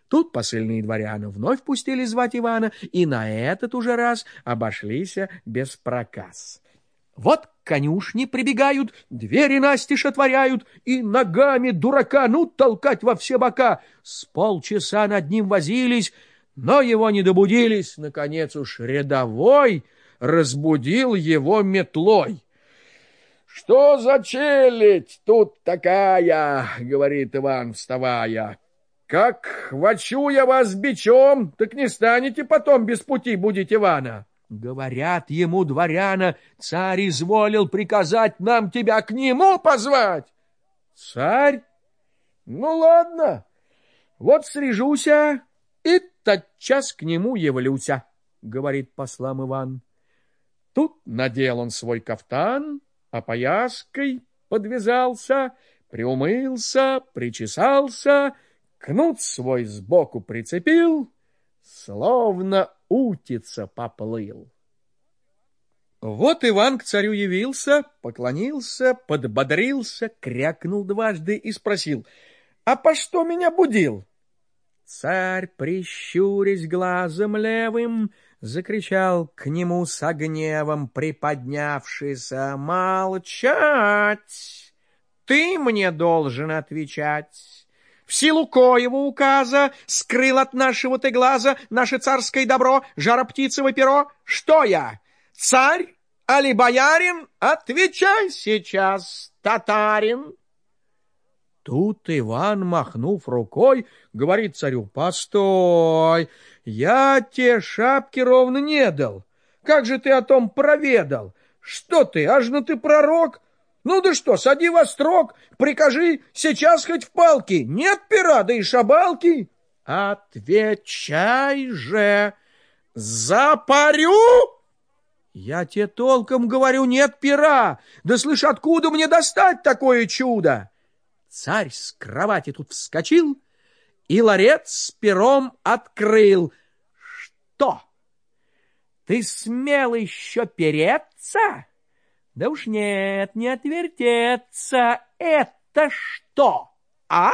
Тут посыльные дворяне вновь пустили звать Ивана, и на этот уже раз обошлись без проказ. Вот к конюшне прибегают, двери настежь отворяют, и ногами дурака, ну, толкать во все бока. С полчаса над ним возились, но его не добудились. Наконец уж рядовой разбудил его метлой. — Что за челядь тут такая? — говорит Иван, вставая. — Как хвачу я вас бичом, так не станете потом без пути будить Ивана. Говорят ему дворяна: царь изволил приказать нам тебя к нему позвать. Царь? Ну, ладно, вот срежуся и тотчас к нему явлюся, говорит послам Иван. Тут надел он свой кафтан, опояской подвязался, приумылся, причесался, кнут свой сбоку прицепил, словно утица поплыл. Вот Иван к царю явился, поклонился, подбодрился, крякнул дважды и спросил: «А по что меня будил?» Царь, прищурясь глазом левым, закричал к нему со гневом, приподнявшийся: «Молчать! Ты мне должен отвечать! В силу коего указа скрыл от нашего ты глаза наше царское добро, жароптицево перо? Что я, царь, али боярин? Отвечай сейчас, татарин!» Тут Иван, махнув рукой, говорит царю: «Постой, я те шапки ровно не дал. Как же ты о том проведал? Что ты, аж ну ты пророк? Ну да что, сади во строк, прикажи сейчас хоть в палки. Нет пера, да и шабалки». «Отвечай же, запарю!» «Я тебе толком говорю, нет пера. Да слышь, откуда мне достать такое чудо?» Царь с кровати тут вскочил и ларец с пером открыл. «Что? Ты смел еще переться? Да уж нет, не отвертеться. Это что, а?»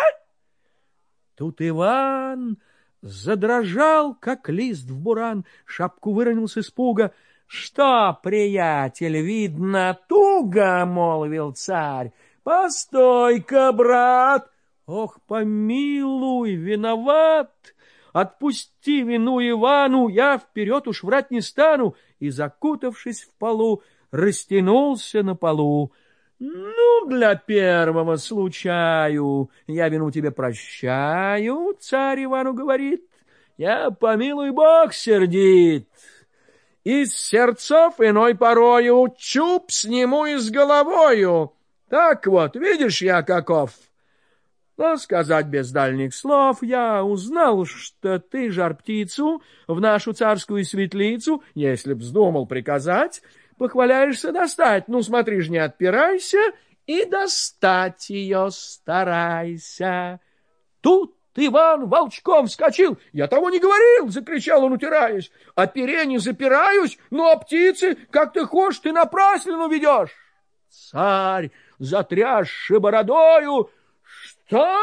Тут Иван задрожал, как лист в буран, шапку выронил с испуга. «Что, приятель, видно, туго?» — молвил царь. «Постой-ка, брат!» «Ох, помилуй, виноват! Отпусти вину Ивану, я вперед уж врать не стану!» И, закутавшись в полу, растянулся на полу. «Ну, для первого случаю я вину тебе прощаю», — царь Ивану говорит. «Я, помилуй бог, сердит. Из сердцов иной порою чуб сниму и с головою. Так вот, видишь я каков. Но сказать без дальних слов, я узнал, что ты жар-птицу в нашу царскую светлицу, если б вздумал приказать, похваляешься достать. Ну, смотри ж, не отпирайся, и достать ее старайся». Тут Иван волчком вскочил. «Я того не говорил!» — закричал он, утираясь. «О пере не запираюсь, но о птице, как ты хочешь, ты напраслину ведешь». Царь, затрясши бородою: «Что?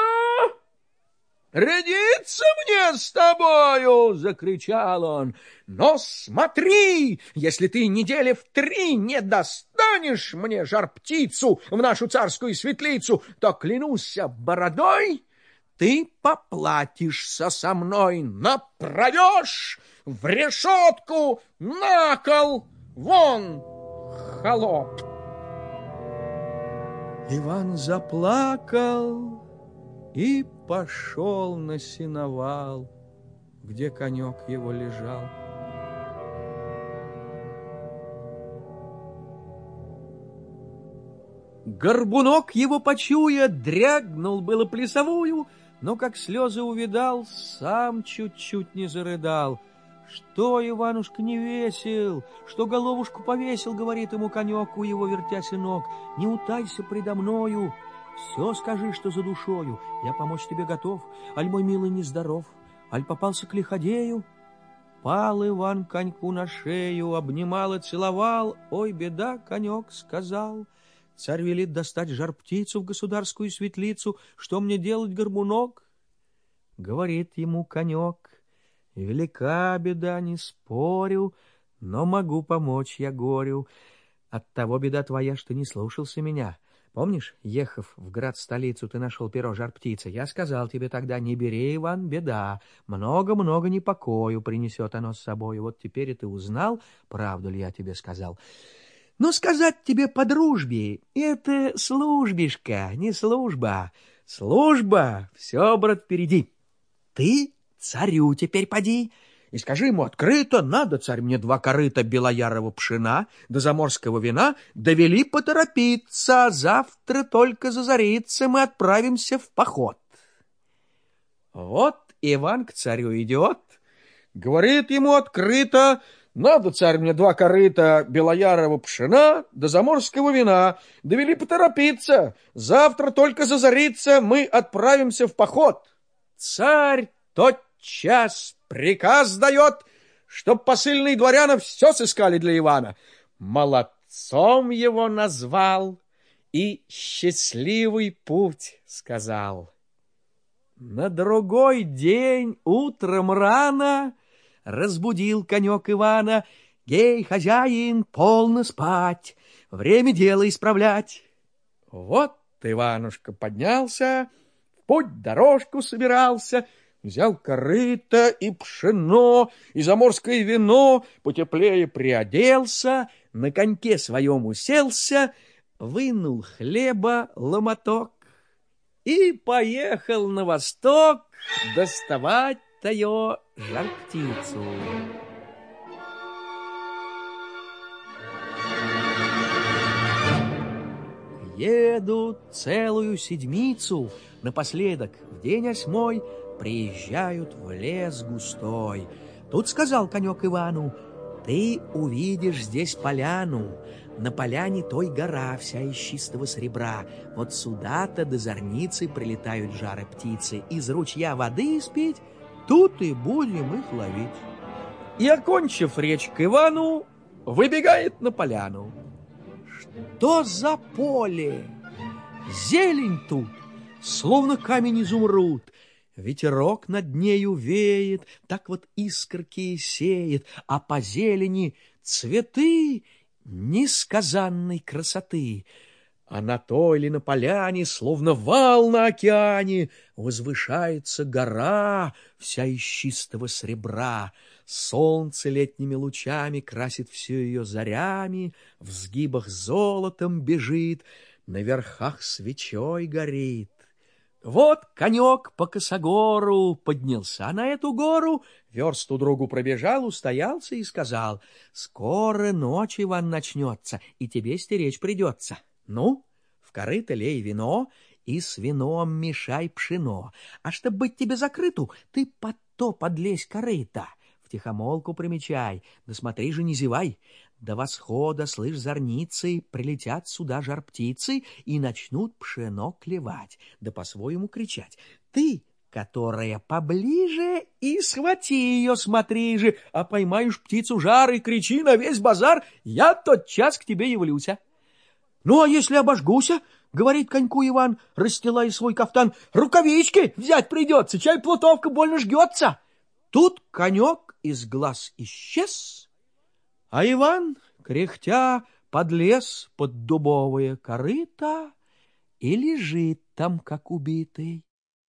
Рядиться мне с тобою!» — закричал он. «Но смотри, если ты недели в 3 не достанешь мне жар-птицу в нашу царскую светлицу, то, клянусь бородой, ты поплатишься со мной, направешь в решетку, на кол, вон, холоп!» Иван заплакал и пошел на сеновал, где конек его лежал. Горбунок его почуя, дрягнул было плясовую, но, как слезы увидал, сам чуть-чуть не зарыдал. «Что, Иванушка, не весел? Что головушку повесил?» — говорит ему конек, у его вертя сынок. «Не утайся предо мною, все скажи, что за душою. Я помочь тебе готов, аль мой милый нездоров, аль попался к лиходею». Пал Иван коньку на шею, обнимал и целовал. «Ой, беда, конек», — сказал. «Царь велит достать жар-птицу в государскую светлицу. Что мне делать, горбунок?» Говорит ему конек: велика беда, не спорю, но могу помочь я горю. Оттого беда твоя, что не слушался меня. Помнишь, ехав в град-столицу, ты нашел перо жар-птицы? Я сказал тебе тогда: не бери, Иван, беда. Много-много непокою принесет оно с собой. Вот теперь и ты узнал, правду ли я тебе сказал. Но сказать тебе по дружбе — это службишка, не служба. Служба — все, брат, впереди. Ты царю теперь поди и скажи ему открыто: надо, царь, мне 2 корыта белоярого пшена да заморского вина, довели поторопиться, завтра только зазарится, мы отправимся в поход. Вот Иван к царю идет, говорит ему открыто: надо, царь, мне 2 корыта белоярого пшена да заморского вина, довели поторопиться, завтра только зазарится, мы отправимся в поход. Царь тотчас приказ дает, чтоб посыльные дворяна все сыскали для Ивана. Молодцом его назвал и счастливый путь сказал. На другой день утром рано разбудил конек Ивана: «Гей, хозяин, полно спать, время дело исправлять». Вот Иванушка поднялся, в путь дорожку собирался, взял корыто и пшено, и заморское вино, потеплее приоделся, на коньке своем уселся, вынул хлеба ломоток и поехал на восток доставать таю жар-птицу. Едут целую седмицу, напоследок, в день 8, приезжают в лес густой. Тут сказал конек Ивану: ты увидишь здесь поляну, на поляне той гора вся из чистого серебра. Вот сюда-то до зорницы прилетают жары птицы, из ручья воды испить, тут и будем их ловить. И, окончив речь к Ивану, выбегает на поляну. Что за поле? Зелень тут, словно камень изумруд. Ветерок над нею веет, так вот искорки сеет, а по зелени цветы несказанной красоты. А на той ли на поляне, словно вал на океане, возвышается гора, вся из чистого серебра. Солнце летними лучами красит всю ее зарями, в сгибах золотом бежит, на верхах свечой горит. Вот конек по косогору поднялся на эту гору, версту другу пробежал, устоялся и сказал: скоро ночь, Иван, начнется, и тебе стеречь придется. Ну, в корыто лей вино и с вином мешай пшено, а чтоб быть тебе закрыту, ты под то подлезь корыто. Втихомолку примечай, да смотри же, не зевай. До восхода, слышь, зорницы, прилетят сюда жар-птицы и начнут пшено клевать, да по-своему кричать. Ты, которая поближе, и схвати ее, смотри же, а поймаешь птицу жар и кричи на весь базар: я тотчас к тебе явлюся. Ну, а если обожгуся, — говорит коньку Иван, расстилая свой кафтан, — рукавички взять придется, чай плутовка больно жгется. Тут конек из глаз исчез, а Иван, кряхтя, подлез под дубовое корыто и лежит там, как убитый.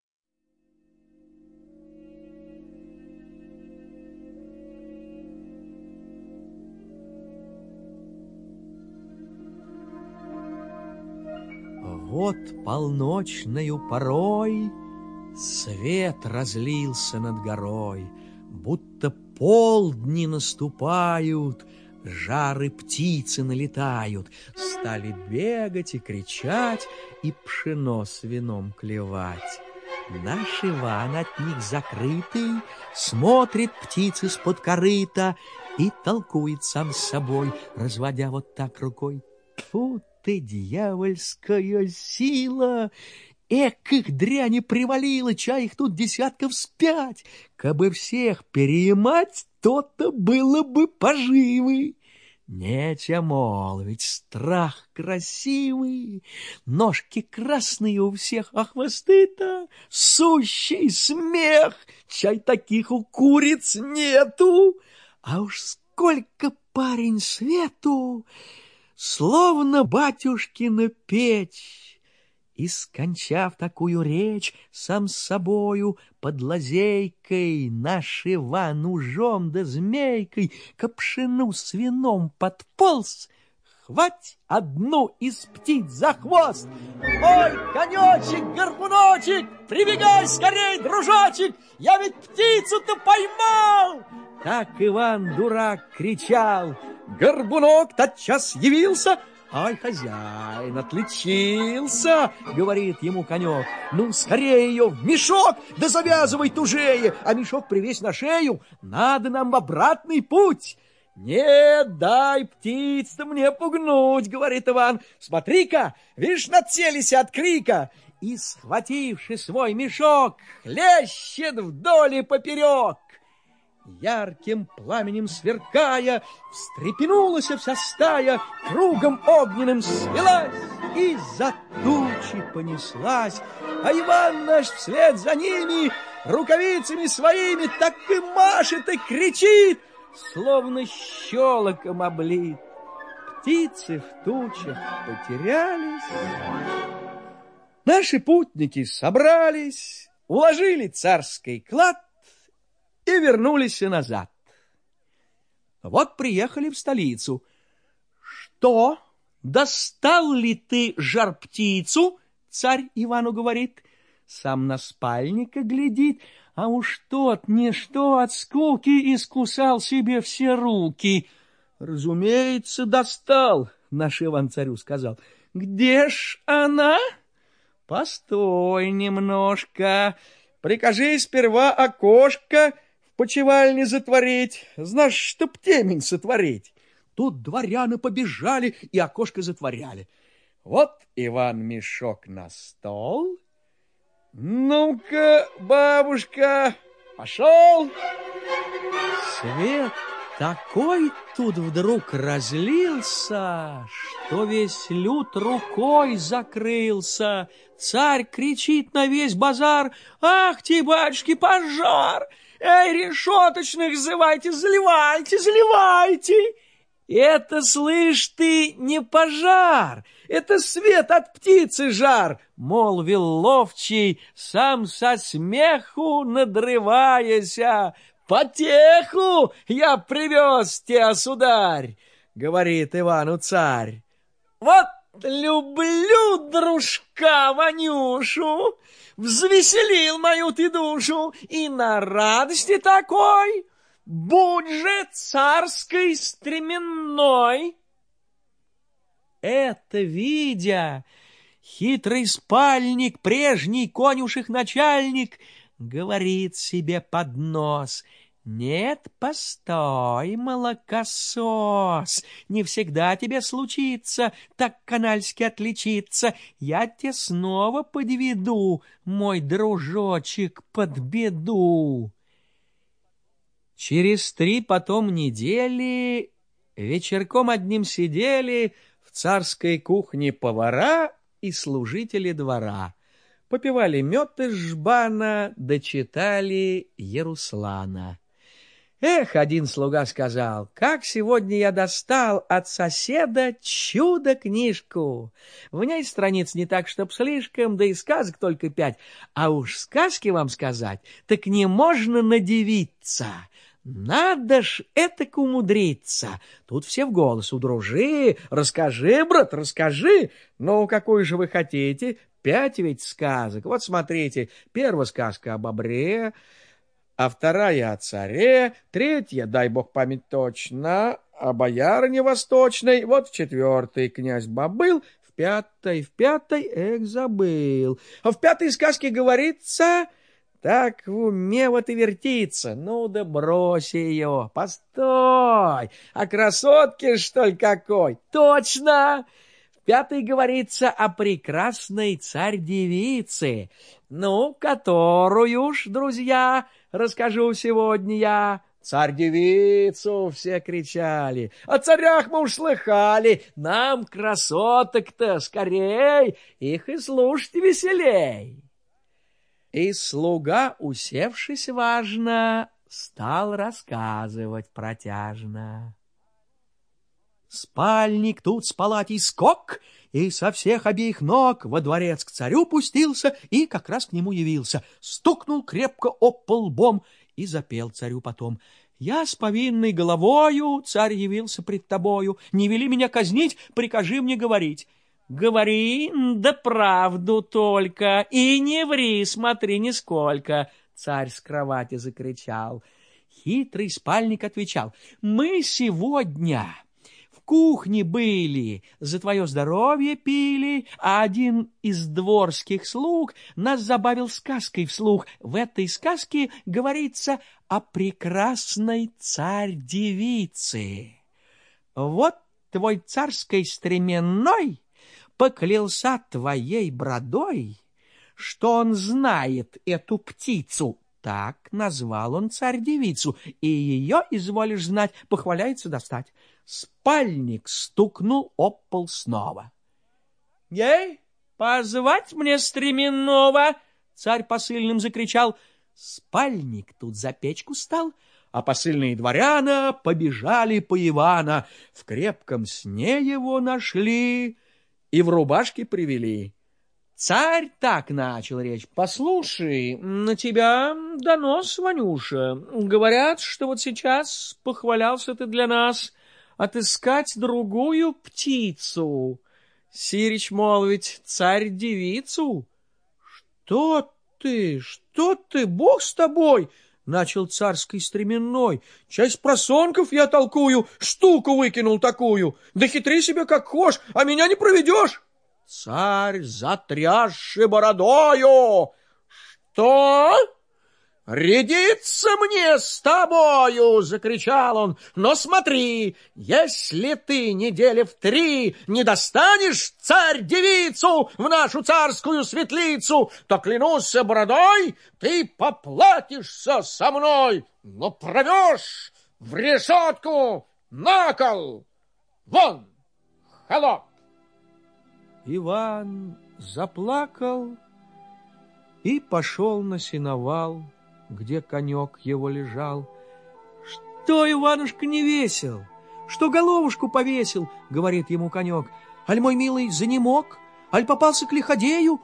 Вот полночною порой свет разлился над горой, будто полдни наступают, жары птицы налетают, стали бегать и кричать, и пшено с вином клевать. Наш Иван от них закрытый смотрит птицы с-под корыта и толкует сам с собой, разводя вот так рукой: тьфу ты, дьявольская сила! Эк, их дряни привалило, чай их тут 5 5. Кабы всех переимать, то-то было бы поживы. Нече молвить, страх красивый, ножки красные у всех, а хвосты-то сущий смех. Чай таких у куриц нету, а уж сколько парень свету, словно батюшкина печь. И, скончав такую речь, сам с собою под лазейкой наш Иван ужом да змейкой к пшену с вином подполз. Хвать одну из птиц за хвост. Ой, конечек, горбуночек, прибегай скорей, дружочек, я ведь птицу-то поймал. Так Иван, дурак, кричал. Горбунок тотчас явился. Ай, хозяин, отличился, говорит ему конек. Ну, скорее ее в мешок, да завязывай тужее, а мешок привесь на шею, надо нам в обратный путь. Не дай птиц-то мне пугнуть, говорит Иван. Смотри-ка, видишь, нацелися от крика. И, схвативши свой мешок, хлещет вдоль и поперек. Ярким пламенем сверкая, встрепенулась вся стая, кругом огненным свелась и за тучи понеслась. А Иван наш вслед за ними рукавицами своими так и машет и кричит, словно щелоком облит. Птицы в тучах потерялись. Наши путники собрались, уложили царский клад и вернулись назад. Вот приехали в столицу. Что, достал ли ты жар-птицу? Царь Ивану говорит. Сам на спальника глядит, а уж тот ничто от скуки искусал себе все руки. Разумеется, достал, наш Иван царю сказал. Где ж она? Постой немножко, прикажи сперва окошко в почевальне затворить, знаешь, чтоб темень сотворить. Тут дворяне побежали и окошко затворяли. Вот Иван мешок на стол. Ну-ка, бабушка, пошел. Свет такой тут вдруг разлился, что весь люд рукой закрылся. Царь кричит на весь базар: «Ах ты, батюшки, пожар! Эй, решеточных зывайте, заливайте, заливайте!» «Это, слышь ты, не пожар, это свет от птицы жар!» — молвил ловчий, сам со смеху надрываяся. «Потеху я привез тебя, сударь!» — говорит Ивану царь. «Вот люблю дружка Ванюшу, взвеселил мою ты душу, и на радости такой будь же царской стременной!» Это видя, хитрый спальник, прежний конюших начальник, говорит себе под нос: «Нет, постой, молокосос, не всегда тебе случится так канальски отличиться. Я тебе снова подведу, мой дружочек, под беду». Через 3 потом недели вечерком одним сидели в царской кухне повара и служители двора. Попивали мед из жбана, дочитали Еруслана. Эх, один слуга сказал: «Как сегодня я достал от соседа чудо-книжку! В ней страниц не так, чтоб слишком, да и сказок только 5. А уж сказки вам сказать, так не можно надивиться. Надо ж этак умудриться. Тут все в голос: удружи, расскажи, брат, расскажи. Ну, какую же вы хотите? 5 ведь сказок. Вот смотрите, первая сказка о бобре, а вторая о царе, третья, дай бог память точно, о боярине восточной, вот в 4-й князь Бобыл, в 5-й, эх, забыл. А в 5-й сказке говорится... Так в уме вот и вертится. Ну да брось ее. Постой. О красотке, что ли, какой? Точно. В 5-й говорится о прекрасной царь-девице. Ну, которую ж, друзья, расскажу сегодня я. Царь-девицу все кричали, о царях мы уж слыхали, нам, красоток-то, скорей, их и слушать веселей. И слуга, усевшись важно, стал рассказывать протяжно. Спальник тут с палатей скок, и со всех обеих ног во дворец к царю пустился и как раз к нему явился, стукнул крепко об пол лбом и запел царю потом: «Я с повинной головою, царь, явился пред тобою. Не вели меня казнить, прикажи мне говорить». «Говори, да правду только, и не ври, смотри нисколько», — царь с кровати закричал. Хитрый спальник отвечал: «Мы сегодня в кухне были, за твое здоровье пили, а один из дворских слуг нас забавил сказкой вслух. В этой сказке говорится о прекрасной царь-девице. Вот твой царской стременной поклялся твоей бродой, что он знает эту птицу». Так назвал он царь-девицу, и ее, изволишь знать, похваляется достать. Спальник стукнул об пол снова. «Ей, позвать мне стременного!» Царь посыльным закричал. Спальник тут за печку стал, а посыльные дворяна побежали по Ивана. В крепком сне его нашли и в рубашке привели. Царь так начал речь: «Послушай, на тебя донос, Ванюша. Говорят, что вот сейчас похвалялся ты для нас отыскать другую птицу. Сирич молвить, царь-девицу». Что ты, Бог с тобой!» — начал царский стременной. «Часть просонков я толкую, штуку выкинул такую. Да хитри себе как хошь, а меня не проведешь». Царь, затрясши бородою: «Что? Рядиться мне с тобою!» — закричал он. «Но смотри, если ты недели в 3 не достанешь царь-девицу в нашу царскую светлицу, то, клянусь бородой, ты поплатишься со мной, но провешь в решетку на кол. Вон, холоп!» Иван заплакал и пошел на сеновал, где конек его лежал. «Что, Иванушка, не весел? Что головушку повесил?» — говорит ему конек. «Аль, мой милый, занемог? Аль попался к лиходею?»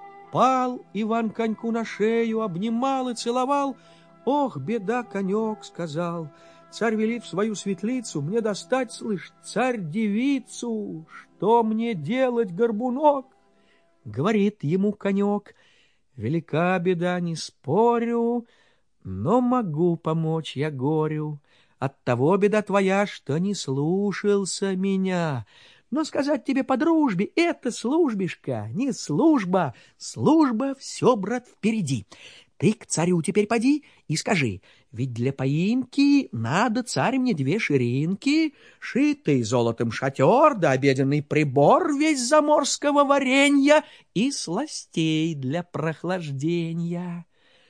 Пал Иван коньку на шею, обнимал и целовал. «Ох, беда, конек!» — сказал. «Царь велит в свою светлицу мне достать, слышь, царь-девицу. Что мне делать, горбунок?» Говорит ему конек: «Велика беда, не спорю, но могу помочь я горю. Оттого беда твоя, что не слушался меня. Но сказать тебе по дружбе, это службишка, не служба. Служба все, брат, впереди. Ты к царю теперь поди и скажи: ведь для поимки надо, царь, мне 2 ширинки, шитый золотом шатер да обеденный прибор весь заморского варенья и сластей для прохлаждения».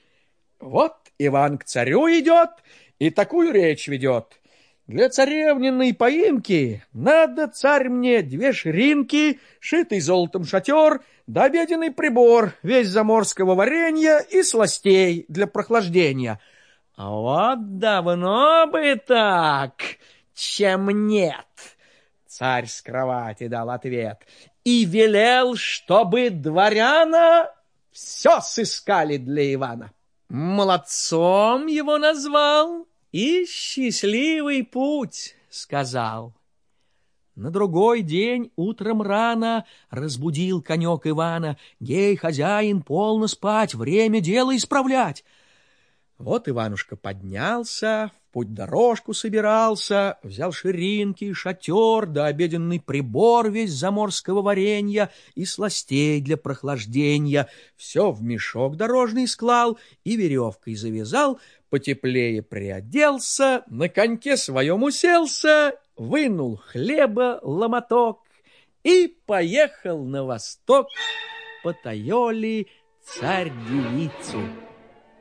Вот Иван к царю идет и такую речь ведет: «Для царевниной поимки надо, царь, мне 2 ширинки, шитый золотом шатер да обеденный прибор весь заморского варенья и сластей для прохлаждения». «Вот давно бы так, чем нет», — царь с кровати дал ответ и велел, чтобы дворяна все сыскали для Ивана. Молодцом его назвал и счастливый путь сказал. На другой день утром рано разбудил конек Ивана: «Гей, хозяин, полно спать, время дело исправлять». Вот Иванушка поднялся, в путь-дорожку собирался, взял ширинки, шатер да обеденный прибор весь заморского варенья и сластей для прохлаждения, все в мешок дорожный склал и веревкой завязал, потеплее приоделся, на коньке своем уселся, вынул хлеба ломоток и поехал на восток по Тайоли царь-девицу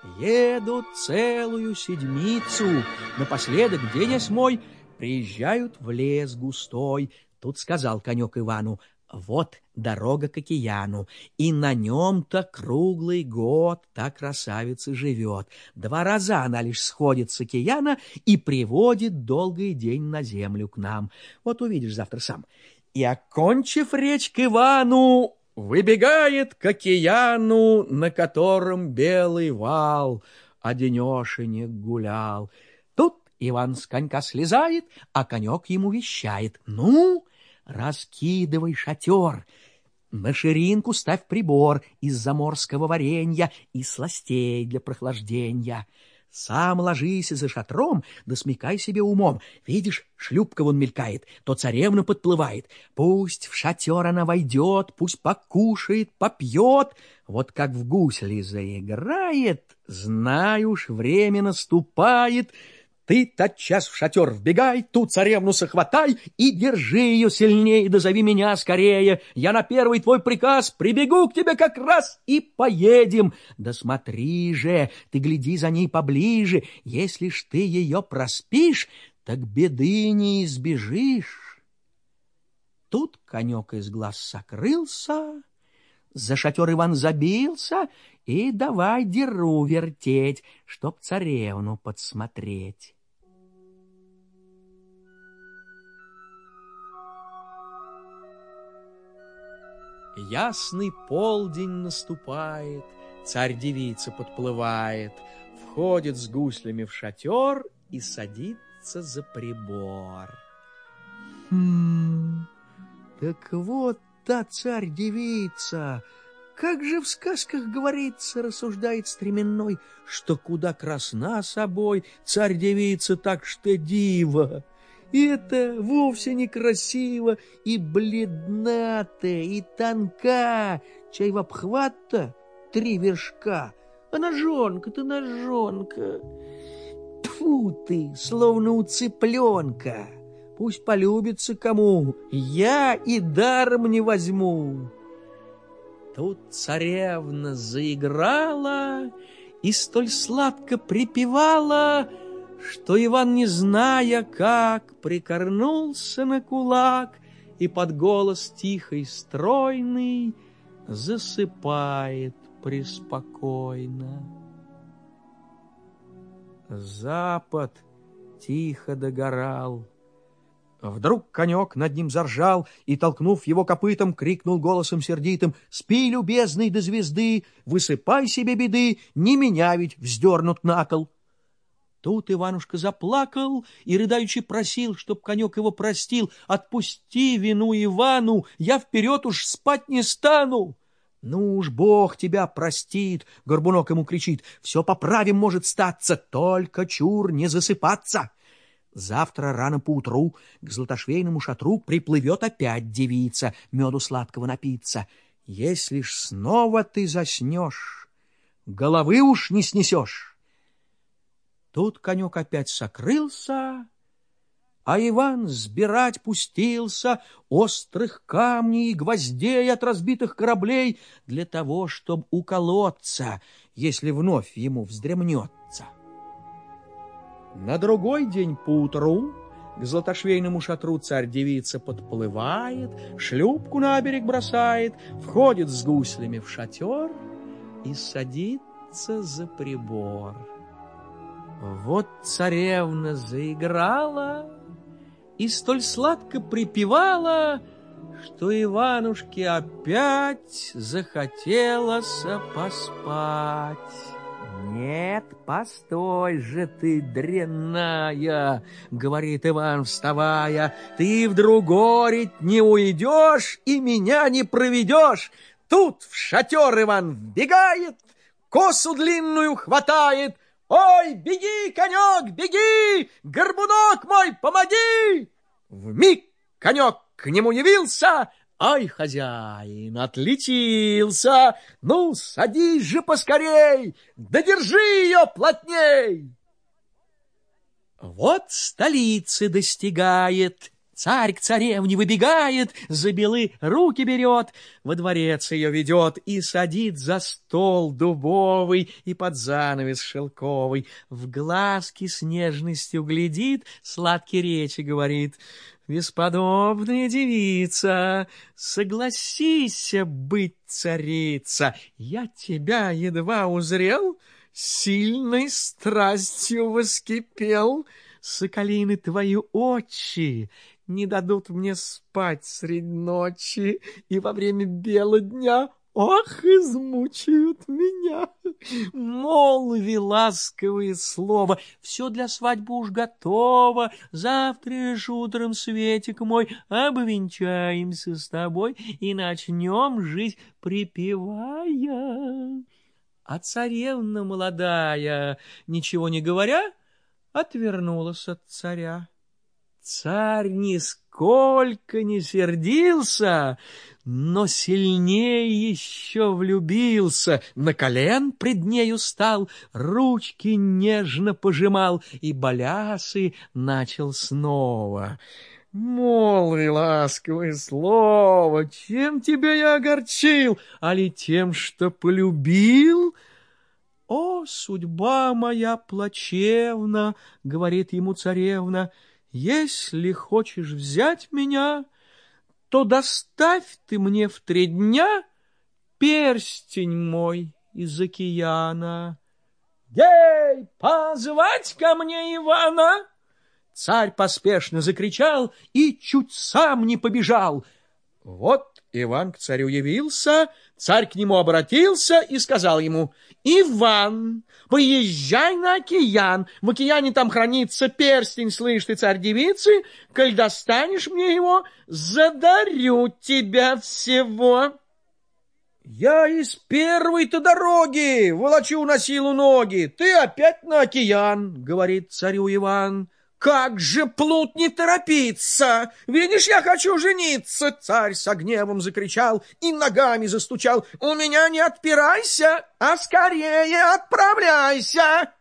Едут целую седмицу, напоследок день осьмой приезжают в лес густой. Тут сказал конек Ивану: вот дорога к океану, и на нем-то круглый год та красавица живет. 2 раза она лишь сходит с океана и приводит долгий день на землю к нам. Вот увидишь завтра сам. И, окончив речь к Ивану, выбегает к океану, на котором белый вал одинешенек гулял. Тут Иван с конька слезает, а конек ему вещает: ну, раскидывай шатер, на ширинку ставь прибор из заморского варенья и сластей для прохлаждения. Сам ложись за шатром, да смекай себе умом. Видишь, шлюпка вон мелькает, то царевна подплывает. Пусть в шатер она войдет, пусть покушает, попьет. Вот как в гусли заиграет, знай уж, время наступает. Ты тотчас в шатер вбегай, ту царевну сохватай и держи ее сильнее, да зови меня скорее. Я на первый твой приказ прибегу к тебе как раз и поедем. Да смотри же, ты гляди за ней поближе, если ж ты ее проспишь, так беды не избежишь. Тут конек из глаз сокрылся, за шатер Иван забился, и давай деру вертеть, чтоб царевну подсмотреть. Ясный полдень наступает, царь-девица подплывает, входит с гуслями в шатер и садится за прибор. Так вот та царь-девица, как же в сказках говорится, рассуждает стременной, что куда красна собой царь-девица, так что диво. И это вовсе некрасиво, и бледна-то, и тонка, чай в обхват-то 3 вершка, а ножонка-то ножонка. Тьфу ты, словно у цыпленка. Пусть полюбится кому, я и даром не возьму. Тут царевна заиграла и столь сладко припевала, что Иван, не зная как, прикорнулся на кулак и под голос тихий, стройный засыпает преспокойно. Запад тихо догорал. Вдруг конек над ним заржал и, толкнув его копытом, крикнул голосом сердитым: «Спи, любезный, до звезды, высыпай себе беды, не меня ведь вздернут на кол». Тут Иванушка заплакал и рыдаючи просил, чтоб конек его простил: «Отпусти вину Ивану, я вперед уж спать не стану». «Ну уж Бог тебя простит», — Горбунок ему кричит, «все поправим, может статься, только чур не засыпаться». Завтра рано поутру к златошвейному шатру приплывет опять девица меду сладкого напиться. Если ж снова ты заснешь, головы уж не снесешь. Тут конек опять сокрылся, а Иван сбирать пустился острых камней и гвоздей от разбитых кораблей для того, чтобы уколоться, если вновь ему вздремнется. На другой день поутру к златошвейному шатру царь-девица подплывает, шлюпку на берег бросает, входит с гуслями в шатер и садится за прибор. Вот царевна заиграла и столь сладко припевала, что Иванушке опять захотелось поспать. «Нет, постой же ты, дрянная, — говорит Иван, вставая, — ты в другой не уйдешь и меня не проведешь». Тут в шатер Иван вбегает, косу длинную хватает. «Ой, беги, конек, беги! Горбунок мой, помоги!» Вмиг конек к нему явился. «Ай, хозяин, отличился! Ну, садись же поскорей, да держи ее плотней!» Вот столицы достигает Царь к царевне выбегает, за белы руки берет, во дворец ее ведет и садит за стол дубовый и под занавес шелковый. В глазки с нежностью глядит, сладкие речи говорит. Бесподобная девица, согласись быть царица. Я тебя едва узрел, сильной страстью воскипел. Соколины твои очи не дадут мне спать средь ночи, и во время бела дня, ох, измучают меня. Молви ласковое слово, все для свадьбы уж готово. Завтра ж утром, Светик мой, обвенчаемся с тобой и начнем жить припевая. А царевна молодая, ничего не говоря, отвернулась от царя. Царь нисколько не сердился, но сильнее еще влюбился. На колен пред нею стал, ручки нежно пожимал и балясы начал снова. Молви ласковое слово, чем тебя я огорчил, али тем, что полюбил? О, судьба моя плачевна, говорит ему царевна, если хочешь взять меня, то доставь ты мне в 3 дня перстень мой из океана. Гей, позвать ко мне Ивана! Царь поспешно закричал и чуть сам не побежал. Вот Иван к царю явился, царь к нему обратился и сказал ему: «Иван, поезжай на океан, в океане там хранится перстень, слышь ты, царь-девицы, коль достанешь мне его, задарю тебя всего». «Я из первой-то дороги волочу на силу ноги, ты опять на океан», — говорит царю Иван. «Как же, плут, не торопиться! Видишь, я хочу жениться!» Царь со гневом закричал и ногами застучал. «У меня не отпирайся, а скорее отправляйся!»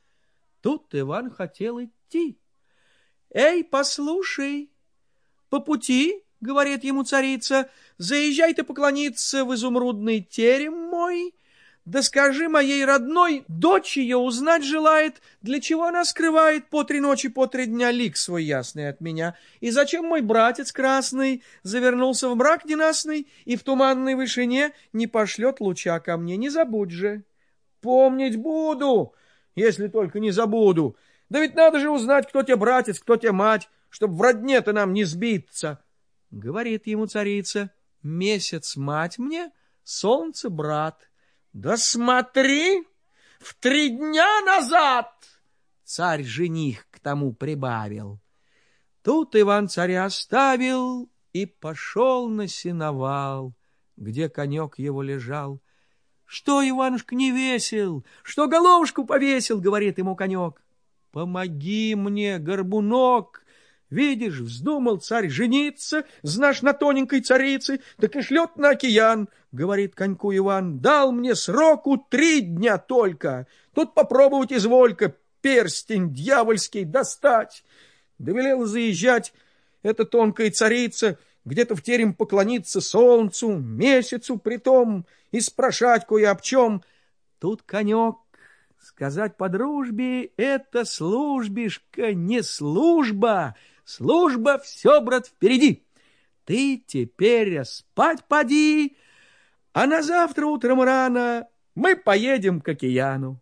Тут Иван хотел идти. «Эй, послушай, по пути, — говорит ему царица, — заезжай ты поклониться в изумрудный терем мой, да скажи моей родной, дочь ее узнать желает, для чего она скрывает по 3 ночи, по 3 дня лик свой ясный от меня, и зачем мой братец красный завернулся в мрак ненастный и в туманной вышине не пошлет луча ко мне, не забудь же». «Помнить буду, если только не забуду. Да ведь надо же узнать, кто тебе братец, кто тебе мать, чтоб в родне-то нам не сбиться». Говорит ему царица: «Месяц мать мне, солнце брат». «Да смотри, в 3 дня назад!» Царь-жених к тому прибавил. Тут Иван царя оставил и пошел на сеновал, где конек его лежал. «Что, Иванушка, не весел? Что головушку повесил?» — говорит ему конек. «Помоги мне, горбунок! Видишь, вздумал царь жениться, знаешь, на тоненькой царице, так и шлет на океан», — говорит коньку Иван. «Дал мне сроку 3 дня только. Тут попробовать изволька перстень дьявольский достать». Довелела заезжать эта тонкая царица, где-то в терем поклониться солнцу, месяцу притом, и спрашать кое об чем. Тут конек, сказать по дружбе, это службишка не служба. Служба все, брат, впереди. Ты теперь спать поди, а на завтра утром рано мы поедем к океану.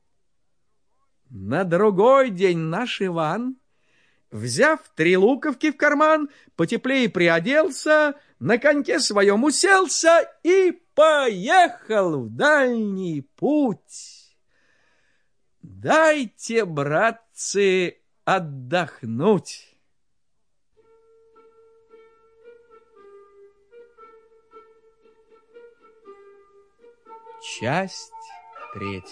На другой день наш Иван, взяв 3 луковки в карман, потеплее приоделся, на коньке своем уселся и поехал в дальний путь. Дайте, братцы, отдохнуть. Часть 3.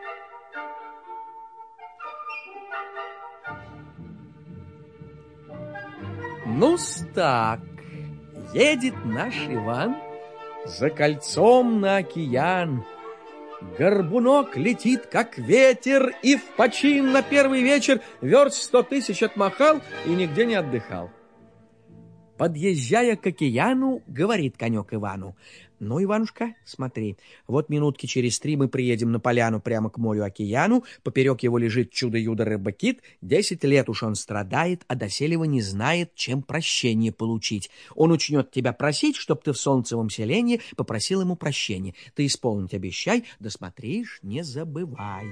Ну-с так, едет наш Иван за кольцом на океан. Горбунок летит, как ветер, и в почин на первый вечер верст 100 000 отмахал и нигде не отдыхал. Подъезжая к океану, говорит конек Ивану: «Ну, Иванушка, смотри, вот минутки через 3 мы приедем на поляну прямо к морю-океану, поперек его лежит чудо-юдо рыба-кит, 10 лет уж он страдает, а доселе не знает, чем прощение получить. Он учнет тебя просить, чтоб ты в солнцевом селении попросил ему прощения. Ты исполнить обещай, да смотришь, не забывай».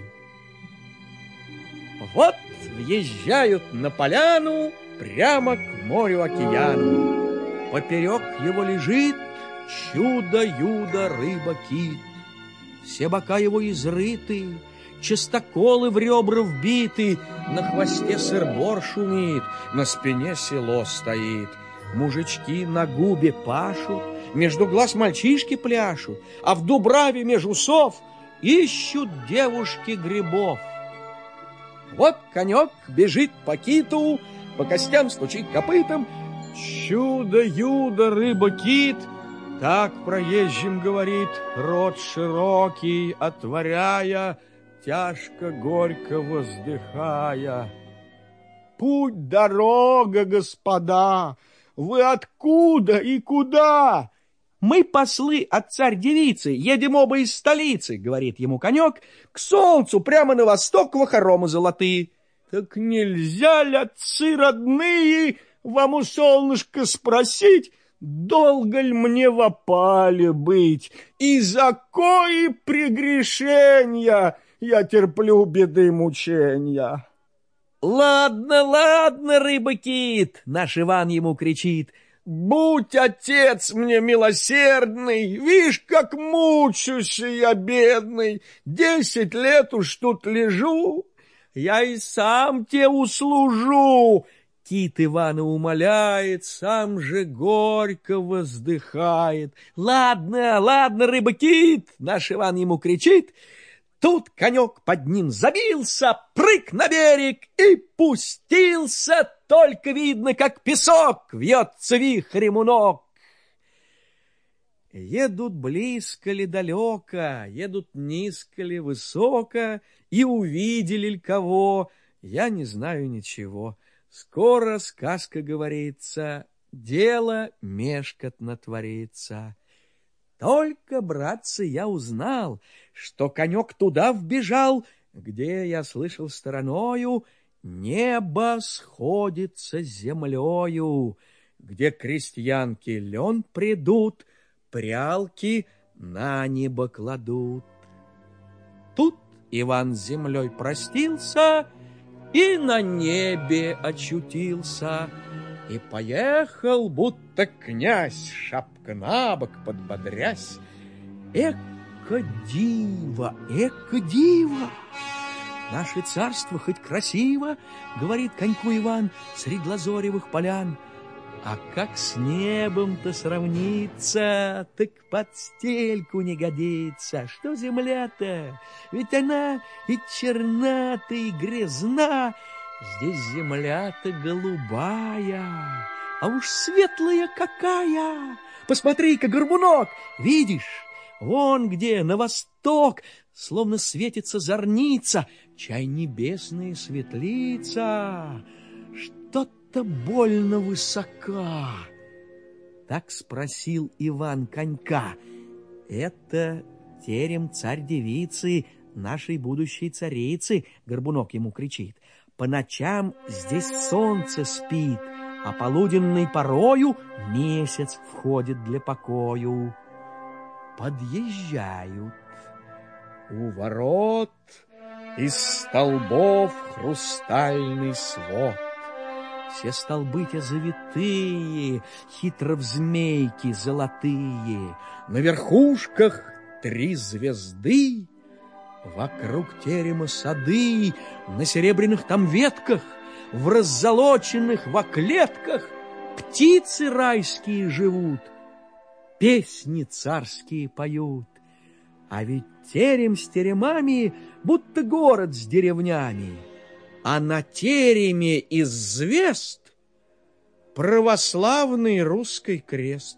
Вот въезжают на поляну прямо к морю-океану. Поперек его лежит чудо-юдо рыба-кит. Все бока его изрыты, частоколы в ребра вбиты, на хвосте сыр-бор шумит, на спине село стоит. Мужички на губе пашут, между глаз мальчишки пляшут, а в дубраве меж усов ищут девушки грибов. Вот конек бежит по киту, по костям стучит копытом. Чудо-юдо рыба-кит, так проезжим говорит, рот широкий отворяя, тяжко-горько воздыхая. «Путь-дорога, господа! Вы откуда и куда?» «Мы послы от царь-девицы, едем оба из столицы», — говорит ему конек, «к солнцу, прямо на восток, в хоромы золотые». «Так нельзя ли, отцы родные, вам у солнышка спросить, долго ли мне в опале быть, и за кои прегрешения я терплю беды мучения?» «Ладно, ладно, рыба-кит», — наш Иван ему кричит, «Будь, отец, мне милосердный, вишь, как мучусь я, бедный, 10 лет уж тут лежу, я и сам те услужу». Кит Ивана умоляет, сам же горько воздыхает. «Ладно, ладно, рыба-кит», — наш Иван ему кричит. Тут конек под ним забился, прыг на берег и пустился, только видно, как песок вьется вихрем у ног. Едут близко ли далеко, едут низко ли высоко, и увидели ли кого, я не знаю ничего. Скоро сказка говорится, дело мешкотно творится. Только, братцы, я узнал, что конек туда вбежал, где, я слышал стороною, небо сходится с землею, где крестьянки лен придут, прялки на небо кладут. Тут Иван с землей простился и на небе очутился, и поехал, будто князь, шапка на бок подбодрясь. Эко диво, эко диво! Наше царство хоть красиво, говорит коньку Иван, средь лазоревых полян, а как с небом-то сравнится, так под стельку не годится. Что земля-то? Ведь она и черна-то, и грязна. Здесь земля-то голубая, а уж светлая какая! Посмотри-ка, горбунок, видишь? Вон где, на восток, словно светится зорница, чай небесная светлица, что-то больно высока. Так спросил Иван конька. Это терем царь-девицы, нашей будущей царицы, горбунок ему кричит. По ночам здесь солнце спит, а полуденной порою месяц входит для покою. Подъезжают. У ворот из столбов хрустальный свод. Все столбы-те завитые, хитро в змейки золотые. На верхушках 3 звезды, вокруг терема сады, на серебряных там ветках, в раззолоченных во клетках птицы райские живут, песни царские поют. А ведь терем с теремами, будто город с деревнями, а на тереме из звезд православный русский крест.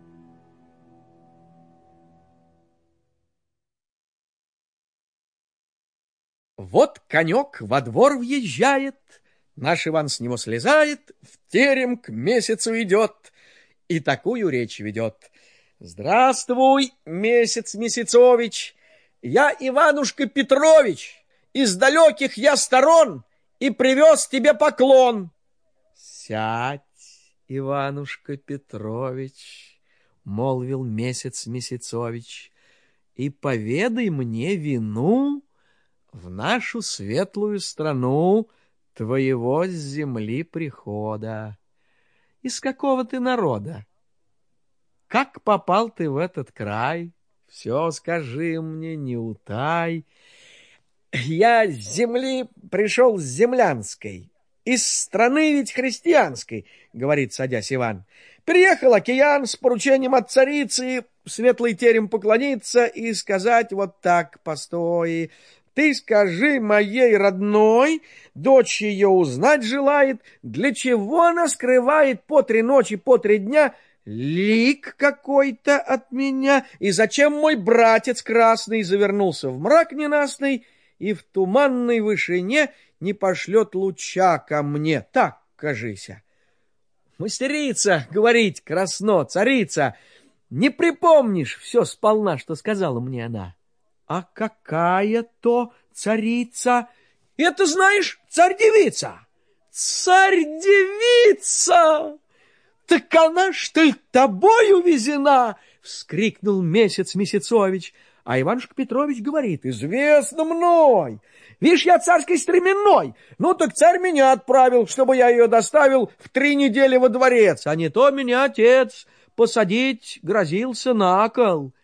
Вот конек во двор въезжает, наш Иван с него слезает, в терем к месяцу идет, и такую речь ведет. «Здравствуй, Месяц Месяцович! Я Иванушка Петрович, из далеких я сторон, и привез тебе поклон». «Сядь, Иванушка Петрович, — молвил Месяц Месяцович, — и поведай мне вину в нашу светлую страну твоего с земли прихода. Из какого ты народа? Как попал ты в этот край? Все скажи мне, не утай». «Я с земли пришел с землянской, из страны ведь христианской, — говорит, садясь Иван. Приехал океан с поручением от царицы в светлый терем поклониться и сказать вот так: постой, ты скажи моей родной, дочь ее узнать желает, для чего она скрывает по 3 ночи, по 3 дня лик какой-то от меня, и зачем мой братец красный завернулся в мрак ненастный и в туманной вышине не пошлет луча ко мне. Так, кажися». «Мастерица, — говорить красно, царица, — не припомнишь все сполна, что сказала мне она». «А какая то царица?» «Это, знаешь, царь-девица». «Царь-девица! Так она, что ли, тобой увезена?» — вскрикнул Месяц Месяцович. А Иванушка Петрович говорит: «Известно мной. Вишь, я царской стременной. Ну так царь меня отправил, чтобы я ее доставил в 3 недели во дворец. А не то меня отец посадить грозился на кол».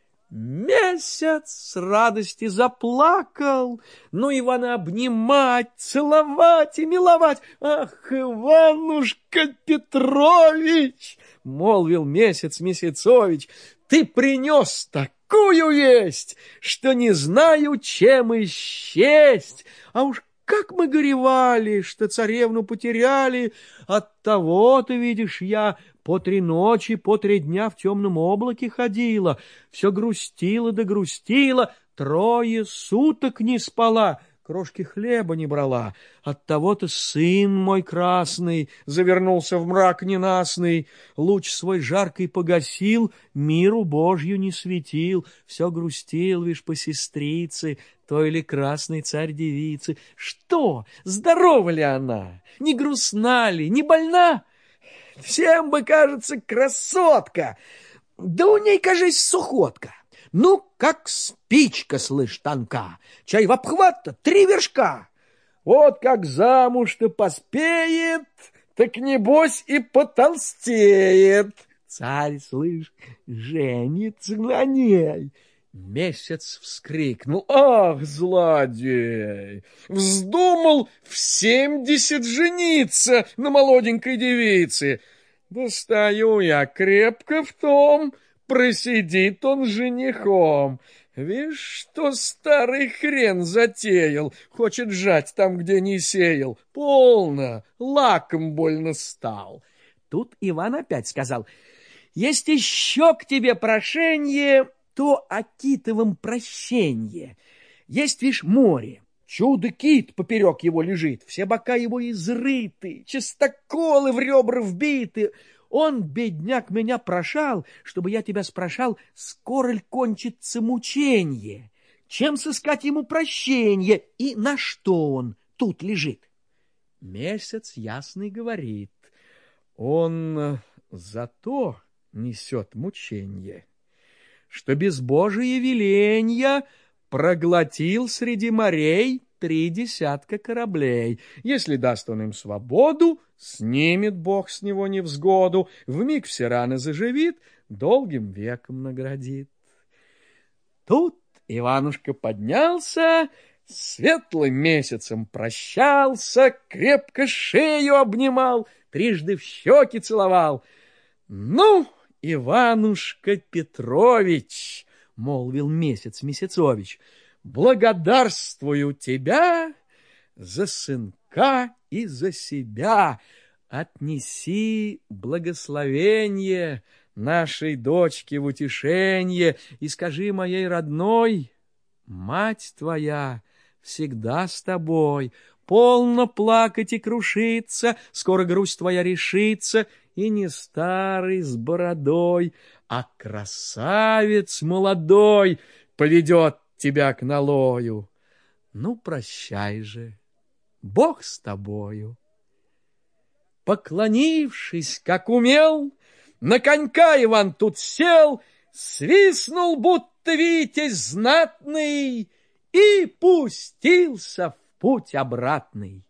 Месяц с радости заплакал. Ну, Ивана обнимать, целовать и миловать. «Ах, Иванушка Петрович, — молвил Месяц Месяцович, — ты принес такую весть, что не знаю, чем и счесть. А уж как мы горевали, что царевну потеряли. Оттого-то, видишь, я по 3 ночи, по 3 дня в темном облаке ходила, все грустила да грустила, 3 суток не спала, крошки хлеба не брала. Оттого-то сын мой красный завернулся в мрак ненастный, луч свой жаркий погасил, миру Божью не светил, все грустил, вишь, по сестрице, той ли красной царь-девицы. Что, здорова ли она? Не грустна ли, не больна?» «Всем бы, кажется, красотка, да у ней, кажись, сухотка. Ну, как спичка, слышь, тонка, чай в обхват-то 3 вершка. Вот как замуж-то поспеет, так небось и потолстеет. Царь, слышь, женится на ней». Месяц вскрикнул: «Ах, злодей! Вздумал в 70 жениться на молоденькой девице! Достаю я крепко в том, просидит он женихом. Вишь, что старый хрен затеял, хочет жать там, где не сеял. Полно, лаком больно стал». Тут Иван опять сказал: «Есть еще к тебе прошение, то о китовом прощенье. Есть, вишь, море, чудо-кит поперек его лежит, все бока его изрыты, частоколы в ребра вбиты. Он, бедняк, меня прошал, чтобы я тебя спрашал, скоро ли кончится мученье, чем сыскать ему прощенье и на что он тут лежит». Месяц ясный говорит: «Он зато несет мученье, что без Божия веленья проглотил среди морей 3 десятка кораблей. Если даст он им свободу, снимет Бог с него невзгоду, вмиг все раны заживит, долгим веком наградит». Тут Иванушка поднялся, светлым месяцем прощался, крепко шею обнимал, 3 в щеки целовал. «Ну, Иванушка Петрович, — молвил Месяц Месяцович, — благодарствую тебя за сынка и за себя. Отнеси благословение нашей дочке в утешенье и скажи моей родной: мать твоя всегда с тобой, полно плакать и крушиться, скоро грусть твоя решится, и не старый с бородой, а красавец молодой поведет тебя к налою. Ну, прощай же, Бог с тобою. Поклонившись, как умел, на конька Иван тут сел, свистнул, будто витязь знатный, и пустился в путь обратный.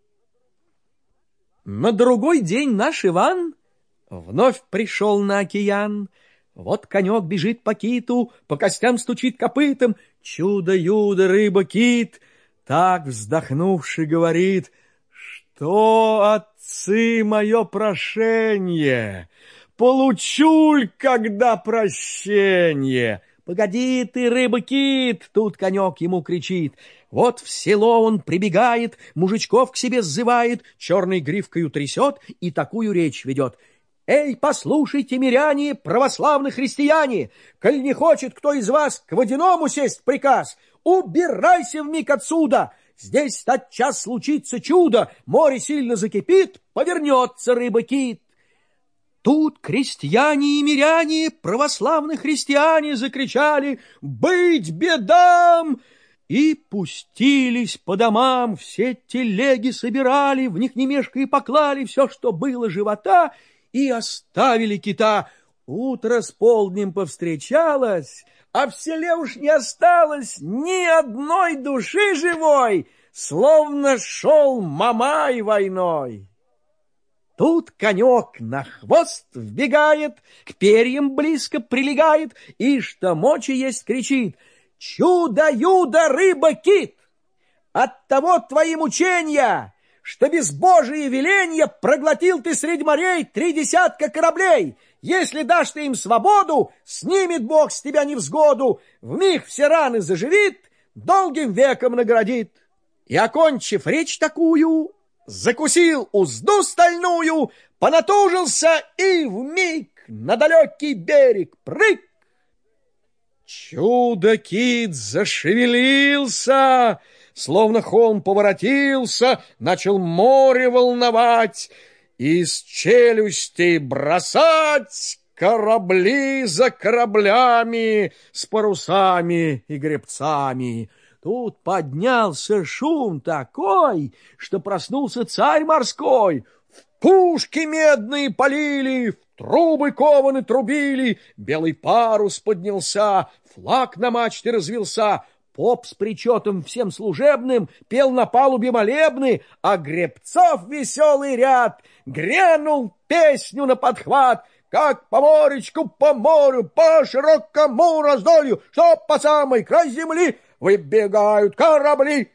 На другой день наш Иван вновь пришел на океан. Вот конек бежит по киту, по костям стучит копытом. Чудо-юдо, рыба-кит, так вздохнувши говорит: что, отцы, мое прошение, получуль, когда прощенье. Погоди ты, рыба-кит, тут конек ему кричит. Вот в село он прибегает, мужичков к себе сзывает, черной гривкою трясет и такую речь ведет: «Эй, послушайте, миряне, православные христиане, коль не хочет кто из вас к водяному сесть приказ, убирайся вмиг отсюда! Здесь тотчас случится чудо, море сильно закипит, повернется рыба-кит». Тут крестьяне и миряне, православные христиане, закричали: «Быть бедам!» И пустились по домам, все телеги собирали, в них не мешкая поклали все, что было живота, и оставили кита. Утро с полднем повстречалось, а в селе уж не осталось ни одной души живой, словно шел Мамай войной. Тут конек на хвост вбегает, к перьям близко прилегает и, что мочи есть, кричит: «Чудо-юдо, рыба-кит! Оттого твои мучения, что без Божие веленья проглотил ты средь морей 30 кораблей. Если дашь ты им свободу, снимет Бог с тебя невзгоду, вмиг все раны заживит, долгим веком наградит». И, окончив речь такую, закусил узду стальную, понатужился и вмиг на далекий берег прыг. Чудо-кит зашевелился, словно холм поворотился, начал море волновать, из челюстей бросать корабли за кораблями с парусами и гребцами. Тут поднялся шум такой, что проснулся царь морской. В пушки медные полили, в трубы кованы трубили, белый парус поднялся, флаг на мачте развился, поп с причетом всем служебным пел на палубе молебны, а гребцов веселый ряд грянул песню на подхват: как по моречку, по морю, по широкому раздолью, что по самый край земли выбегают корабли.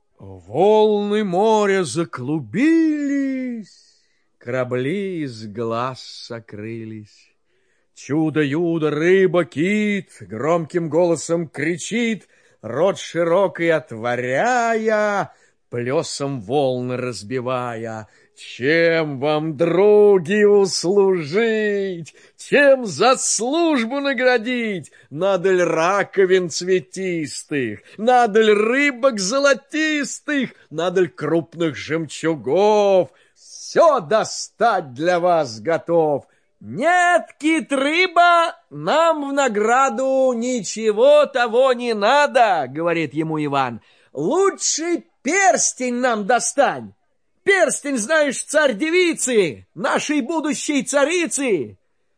Волны моря заклубились, корабли из глаз сокрылись. Чудо-юдо, рыба-кит громким голосом кричит, рот широкий отворяя, плесом волны разбивая: чем вам, други, услужить? Чем за службу наградить? Надо ли раковин цветистых? Надо ли рыбок золотистых? Надо ли крупных жемчугов? Все достать для вас готов. Нет, кит-рыба, нам в награду ничего того не надо, говорит ему Иван. Лучше перстень нам достань. Перстень, знаешь, царь-девицы, нашей будущей царицы.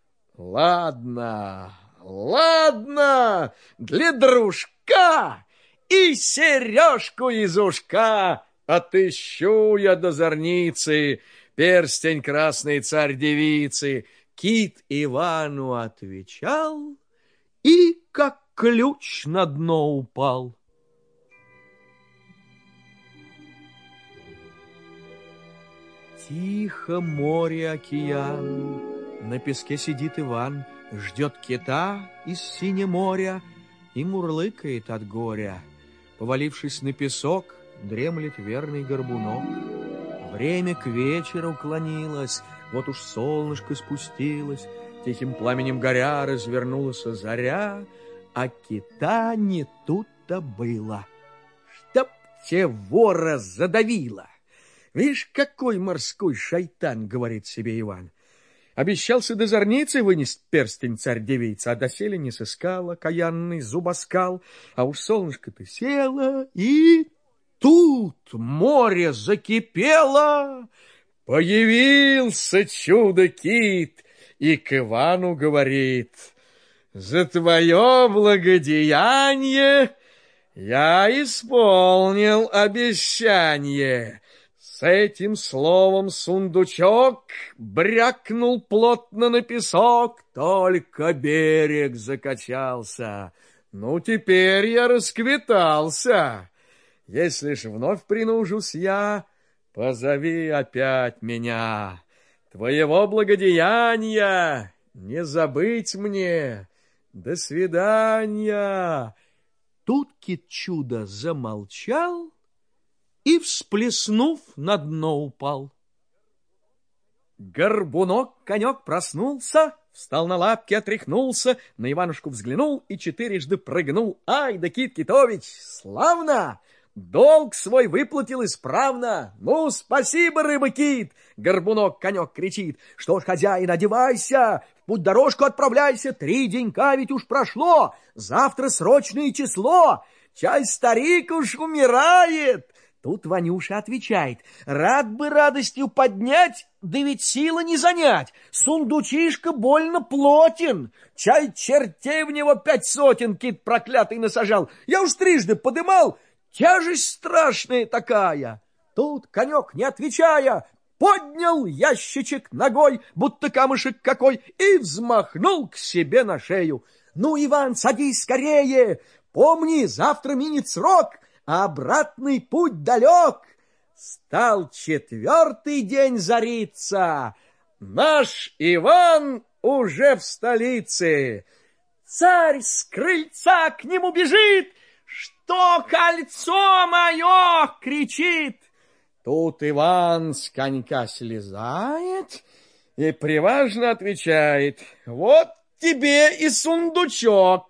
Ладно, ладно, для дружка и сережку из ушка отыщу я до зорницы перстень красной царь-девицы. Кит Ивану отвечал и, как ключ, на дно упал. Тихо море, океан, на песке сидит Иван, ждет кита из синего моря и мурлыкает от горя. Повалившись на песок, дремлет верный горбунок. Время к вечеру клонилось, вот уж солнышко спустилось, тихим пламенем горя развернулась заря, а кита не тут-то было. Чтоб те вора задавило! Видишь, какой морской шайтан, говорит себе Иван. Обещался до зорницы вынести перстень царь-девица, а доселе не сыскала каянный зубоскал, а уж солнышко-то село, и тут море закипело. Появился чудо-кит и к Ивану говорит: «За твое благодеяние я исполнил обещание». С этим словом сундучок брякнул плотно на песок, только берег закачался. Ну, теперь я расквитался. Если ж вновь принужусь я, позови опять меня. Твоего благодеяния не забыть мне. До свидания. Тут кит-чудо замолчал и, всплеснув, на дно упал. Горбунок-конек проснулся, встал на лапки, отряхнулся, на Иванушку взглянул и четырежды прыгнул. Ай да Кит Китович, славно! Долг свой выплатил исправно. Ну, спасибо, рыба-кит! Горбунок-конек кричит. Что ж, хозяин, одевайся, в путь дорожку отправляйся, 3 денька ведь уж прошло, завтра срочное число, чай старик уж умирает. Тут Ванюша отвечает: рад бы радостью поднять, да ведь сила не занять. Сундучишка больно плотен, чай чертей в него 500 кит проклятый насажал. Я уж 3 подымал, тяжесть страшная такая. Тут конек, не отвечая, поднял ящичек ногой, будто камушек какой, и взмахнул к себе на шею. Ну, Иван, садись скорее, помни, завтра минет срок, а обратный путь далек. Стал 4-й день зариться, наш Иван уже в столице. Царь с крыльца к нему бежит: «Что кольцо мое?» — кричит. Тут Иван с конька слезает и приважно отвечает: «Вот тебе и сундучок.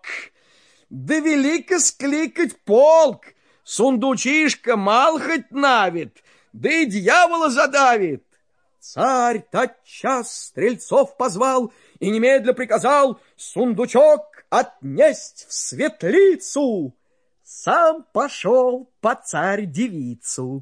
Да велико скликать полк, сундучишка мал хоть навит, да и дьявола задавит». Царь тотчас стрельцов позвал и немедля приказал сундучок отнесть в светлицу. Сам пошел по царь-девицу.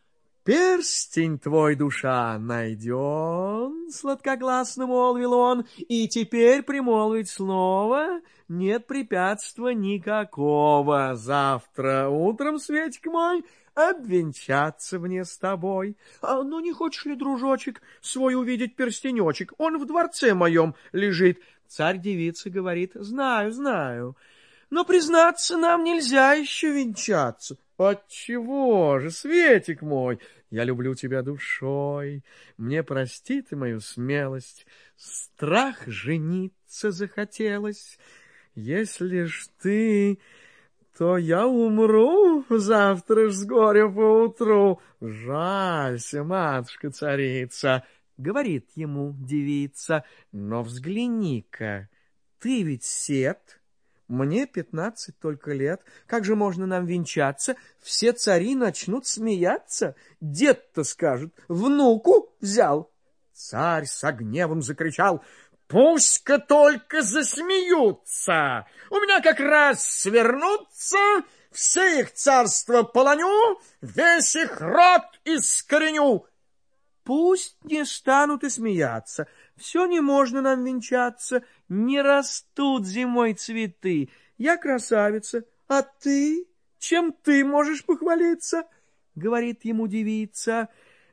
«Перстень твой, душа, найден», — сладкогласно молвил он, «и теперь примолвить слово нет препятствия никакого. Завтра утром, Светик мой, обвенчаться мне с тобой. Ну, не хочешь ли, дружочек, свой увидеть перстенечек? Он в дворце моем лежит». Царь-девица говорит: «Знаю, знаю, но, признаться, нам нельзя еще венчаться». «Отчего же, Светик мой? Я люблю тебя душой. Мне прости ты мою смелость. Страх жениться захотелось. Если ж ты, то я умру завтра ж с горя поутру. Жалься, матушка-царица», — говорит ему девица. «Но взгляни-ка, ты ведь сет». Мне 15 только лет. Как же можно нам венчаться? Все цари начнут смеяться. Дед-то скажет: внуку взял. Царь со гневом закричал: «Пусть-ка только засмеются! У меня как раз свернутся, все их царство полоню, весь их род искореню». «Пусть не станут и смеяться. Все не можно нам венчаться, не растут зимой цветы. Я красавица, а ты? Чем ты можешь похвалиться?» — говорит ему девица.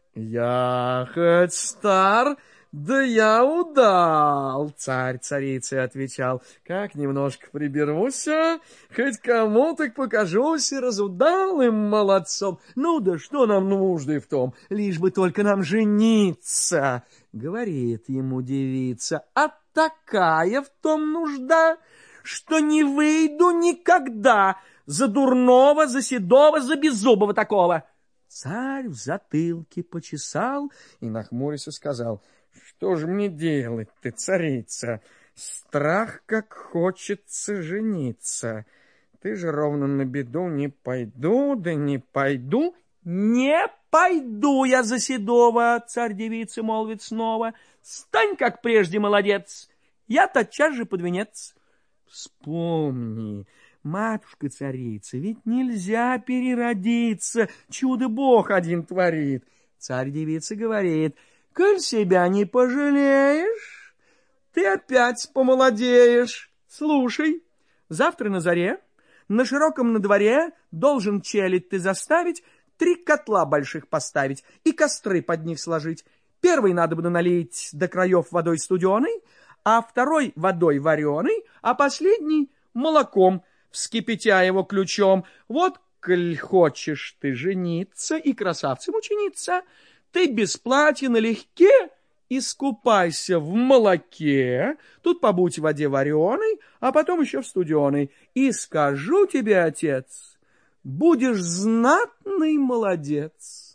«Я хоть стар, да я удал», — царь царице отвечал. «Как немножко приберусь, хоть кому так покажусь и разудалым молодцом. Ну да что нам нужды в том, лишь бы только нам жениться», — говорит ему девица. «А такая в том нужда, что не выйду никогда за дурного, за седого, за беззубого такого». Царь в затылке почесал и, нахмурясь, сказал: «Что же мне делать-то, царица? Страх, как хочется жениться. Ты же ровно на беду: не пойду, да не пойду». «Не пойду я за седого, царь-девица молвит снова. Стань, как прежде, молодец, я тотчас же под венец. Вспомни, матушка-царица, ведь нельзя переродиться, чудо Бог один творит. Царь-девица говорит: коль себя не пожалеешь, ты опять помолодеешь. Слушай, завтра на заре, на широком на дворе должен челядь ты заставить, 3 котла больших поставить и костры под них сложить. Первый надобно налить до краев водой студеной, а второй водой вареной, а последний молоком, вскипятя его ключом. Вот, коль хочешь ты жениться и красавцем учениться, ты без платья налегке искупайся в молоке, тут побудь в воде вареной, а потом еще в студеной. И скажу тебе, отец, будешь знатный молодец.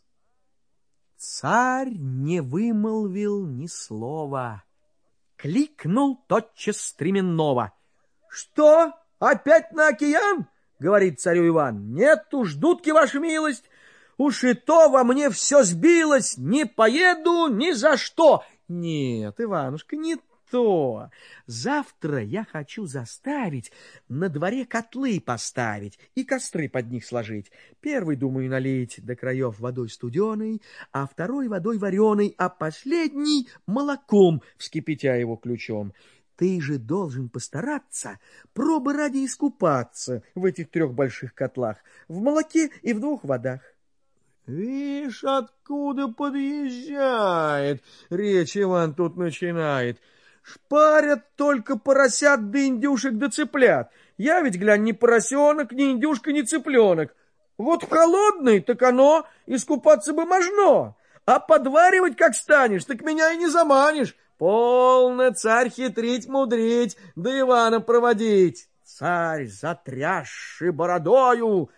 Царь не вымолвил ни слова, кликнул тотчас стременного. — Что, опять на океан? — говорит царю Иван. — Нет уж, дудки, ваша милость, уж и то во мне все сбилось, не поеду ни за что. — Нет, Иванушка, не то. Завтра я хочу заставить на дворе котлы поставить и костры под них сложить. Первый, думаю, налить до краев водой студеной, а второй водой вареной, а последний молоком, вскипятя его ключом. Ты же должен постараться, пробы ради искупаться в этих 3 больших котлах, в молоке и в 2 водах. Вишь, откуда подъезжает, речь Иван тут начинает. Шпарят только поросят да индюшек да цыплят. Я ведь, глянь, ни поросенок, ни индюшка, ни цыпленок. Вот в холодный, так оно, искупаться бы можно, а подваривать как станешь, так меня и не заманишь. Полно, царь, хитрить, мудрить, да Ивана проводить. Царь, затрясши бородою: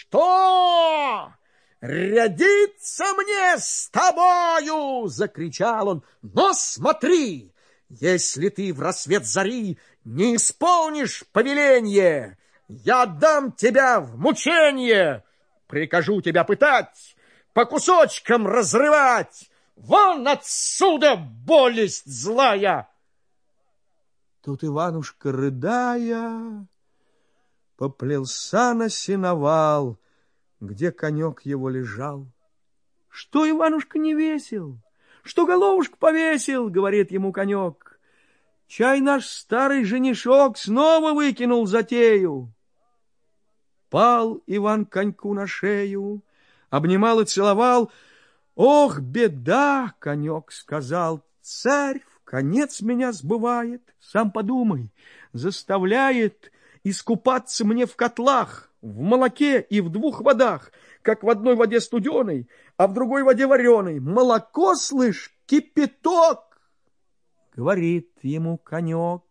что? Рядиться мне с тобою! — закричал он. — Но смотри, если ты в рассвет зари не исполнишь повеление, я дам тебя в мучение, прикажу тебя пытать, по кусочкам разрывать. Вон отсюда, болесть злая! Тут Иванушка, рыдая, поплелся на сеновал, где конек его лежал. — Что, Иванушка, не весел? Что головушку повесил? — говорит ему конек. — Чай наш старый женишок снова выкинул затею. Пал Иван коньку на шею, обнимал и целовал. — Ох, беда! — конек сказал. — Царь в конец меня сбывает. Сам подумай, заставляет искупаться мне в котлах, в молоке и в 2 водах, как в одной воде студеной, а в другой воде вареной. Молоко, слышь, кипяток! Говорит ему конек.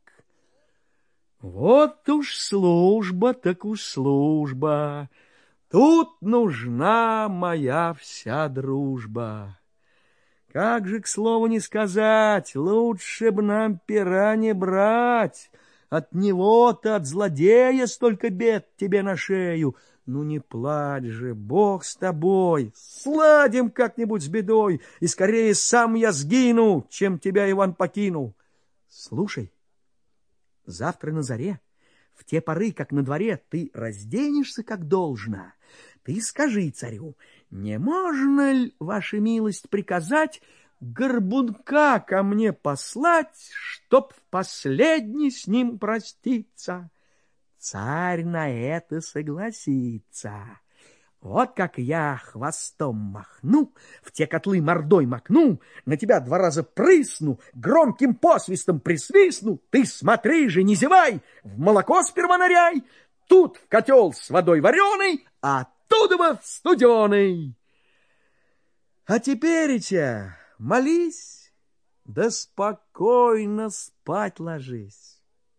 Вот уж служба, так уж служба, тут нужна моя вся дружба. Как же, к слову не сказать, лучше б нам пера не брать. От него-то, от злодея, столько бед тебе на шею. Ну не плачь же, Бог с тобой, сладим как-нибудь с бедой, и скорее сам я сгину, чем тебя, Иван, покину. Слушай, завтра на заре, в те поры, как на дворе, ты разденешься как должно. Ты скажи царю, не можно ли, ваша милость, приказать горбунка ко мне послать, чтоб в последний с ним проститься? Царь на это согласится. Вот как я хвостом махну, в те котлы мордой макну, на тебя 2 раза прысну, громким посвистом присвистну. Ты смотри же, не зевай, в молоко сперва ныряй, тут в котел с водой вареной, а оттуда в студеный. А теперь-то молись, да спокойно спать ложись.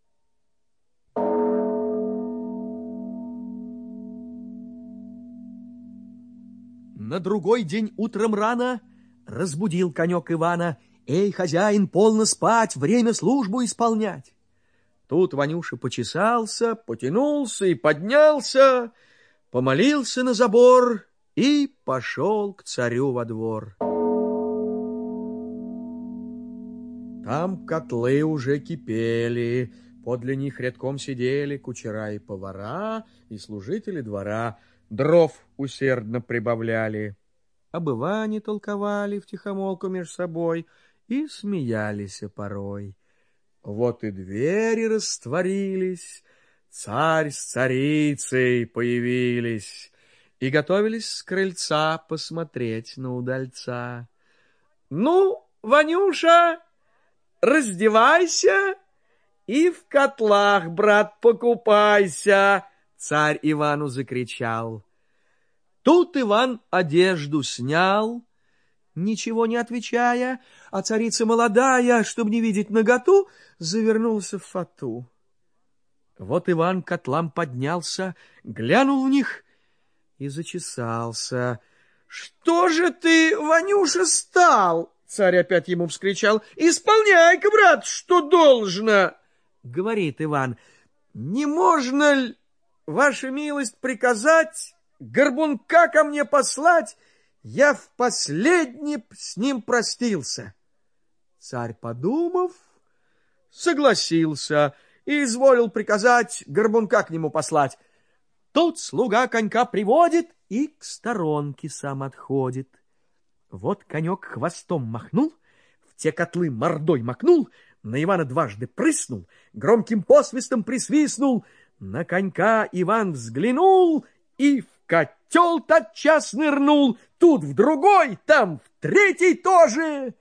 На другой день утром рано разбудил конек Ивана. Эй, хозяин, полно спать, время службу исполнять. Тут Ванюша почесался, потянулся и поднялся, помолился на забор и пошел к царю во двор. Там котлы уже кипели, подле них рядком сидели кучера и повара, и служители двора, дров усердно прибавляли. Об Иване толковали втихомолку меж собой и смеялись порой. Вот и двери растворились, царь с царицей появились и готовились с крыльца посмотреть на удальца. «Ну, Ванюша, раздевайся и в котлах, брат, покупайся!» Царь Ивану закричал. Тут Иван одежду снял, ничего не отвечая, а царица молодая, чтобы не видеть наготу, завернулся в фату. Вот Иван к котлам поднялся, глянул в них и зачесался. «Что же ты, Ванюша, стал?» Царь опять ему вскричал. «Исполняй-ка, брат, что должно!» Говорит Иван. «Не можно ли, ваша милость, приказать горбунка ко мне послать? Я в последний с ним простился». Царь, подумав, согласился и изволил приказать горбунка к нему послать. Тут слуга конька приводит и к сторонке сам отходит. Вот конек хвостом махнул, в те котлы мордой макнул, на Ивана дважды прыснул, громким посвистом присвистнул. На конька Иван взглянул и в котел тотчас нырнул, тут в другой, там в третий тоже.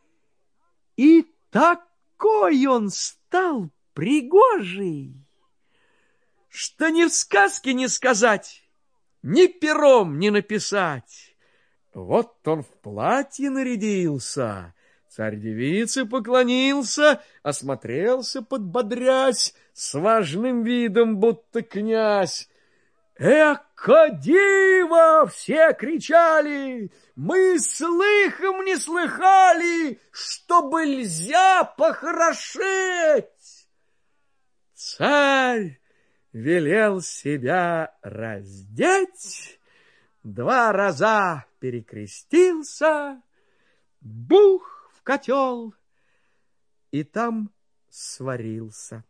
И такой он стал пригожий, что ни в сказке не сказать, ни пером не написать. Вот он в платье нарядился, царь-девице поклонился, осмотрелся, подбодрясь, с важным видом, будто князь. «Эка диво!» — все кричали. «Мы слыхом не слыхали, чтобы льзя похорошеть!» Царь велел себя раздеть, 2 раза перекрестился, бух в котел и там сварился.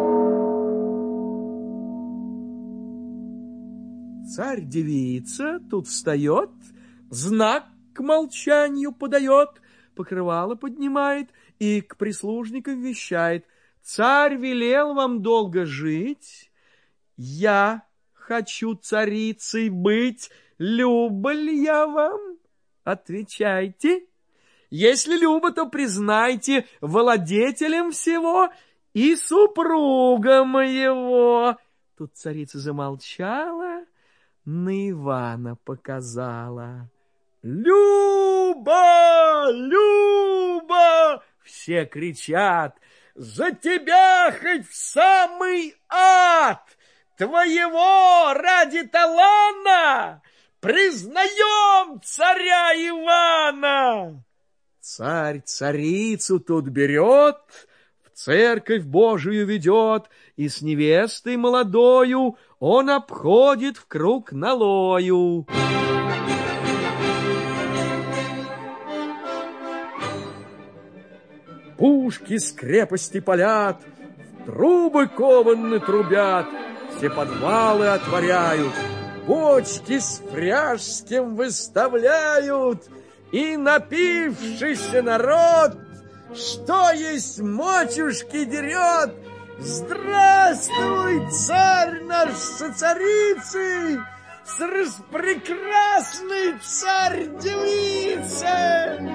Царь-девица тут встает, знак к молчанию подает, покрывало поднимает и к прислужникам вещает. «Царь велел вам долго жить, я хочу царицей быть, люба ли я вам? Отвечайте. Если люба, то признайте владетелем всего и супруга моего». Тут царица замолчала, на Ивана показала. «Люба! Люба!» все кричат. «За тебя хоть в самый ад! Твоего ради талана признаем царя Ивана!» Царь царицу тут берет, в церковь Божию ведет, и с невестой молодою он обходит в круг налою. Пушки с крепости палят, в трубы кованны трубят, все подвалы отворяют, бочки с фряжским выставляют, и напившийся народ, что есть мочушки, дерет. «Здравствуй, царь наш со царицей, с распрекрасной царь-девицей!»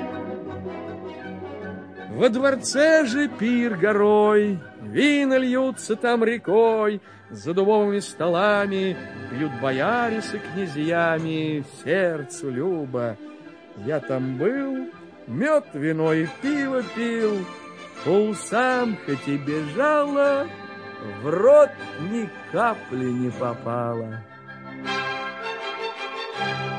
Во дворце же пир горой, вина льются там рекой, за дубовыми столами пьют бояре с князьями, сердцу любо. Я там был, мед, вино и пиво пил, по усам хоть и бежала, в рот ни капли не попала.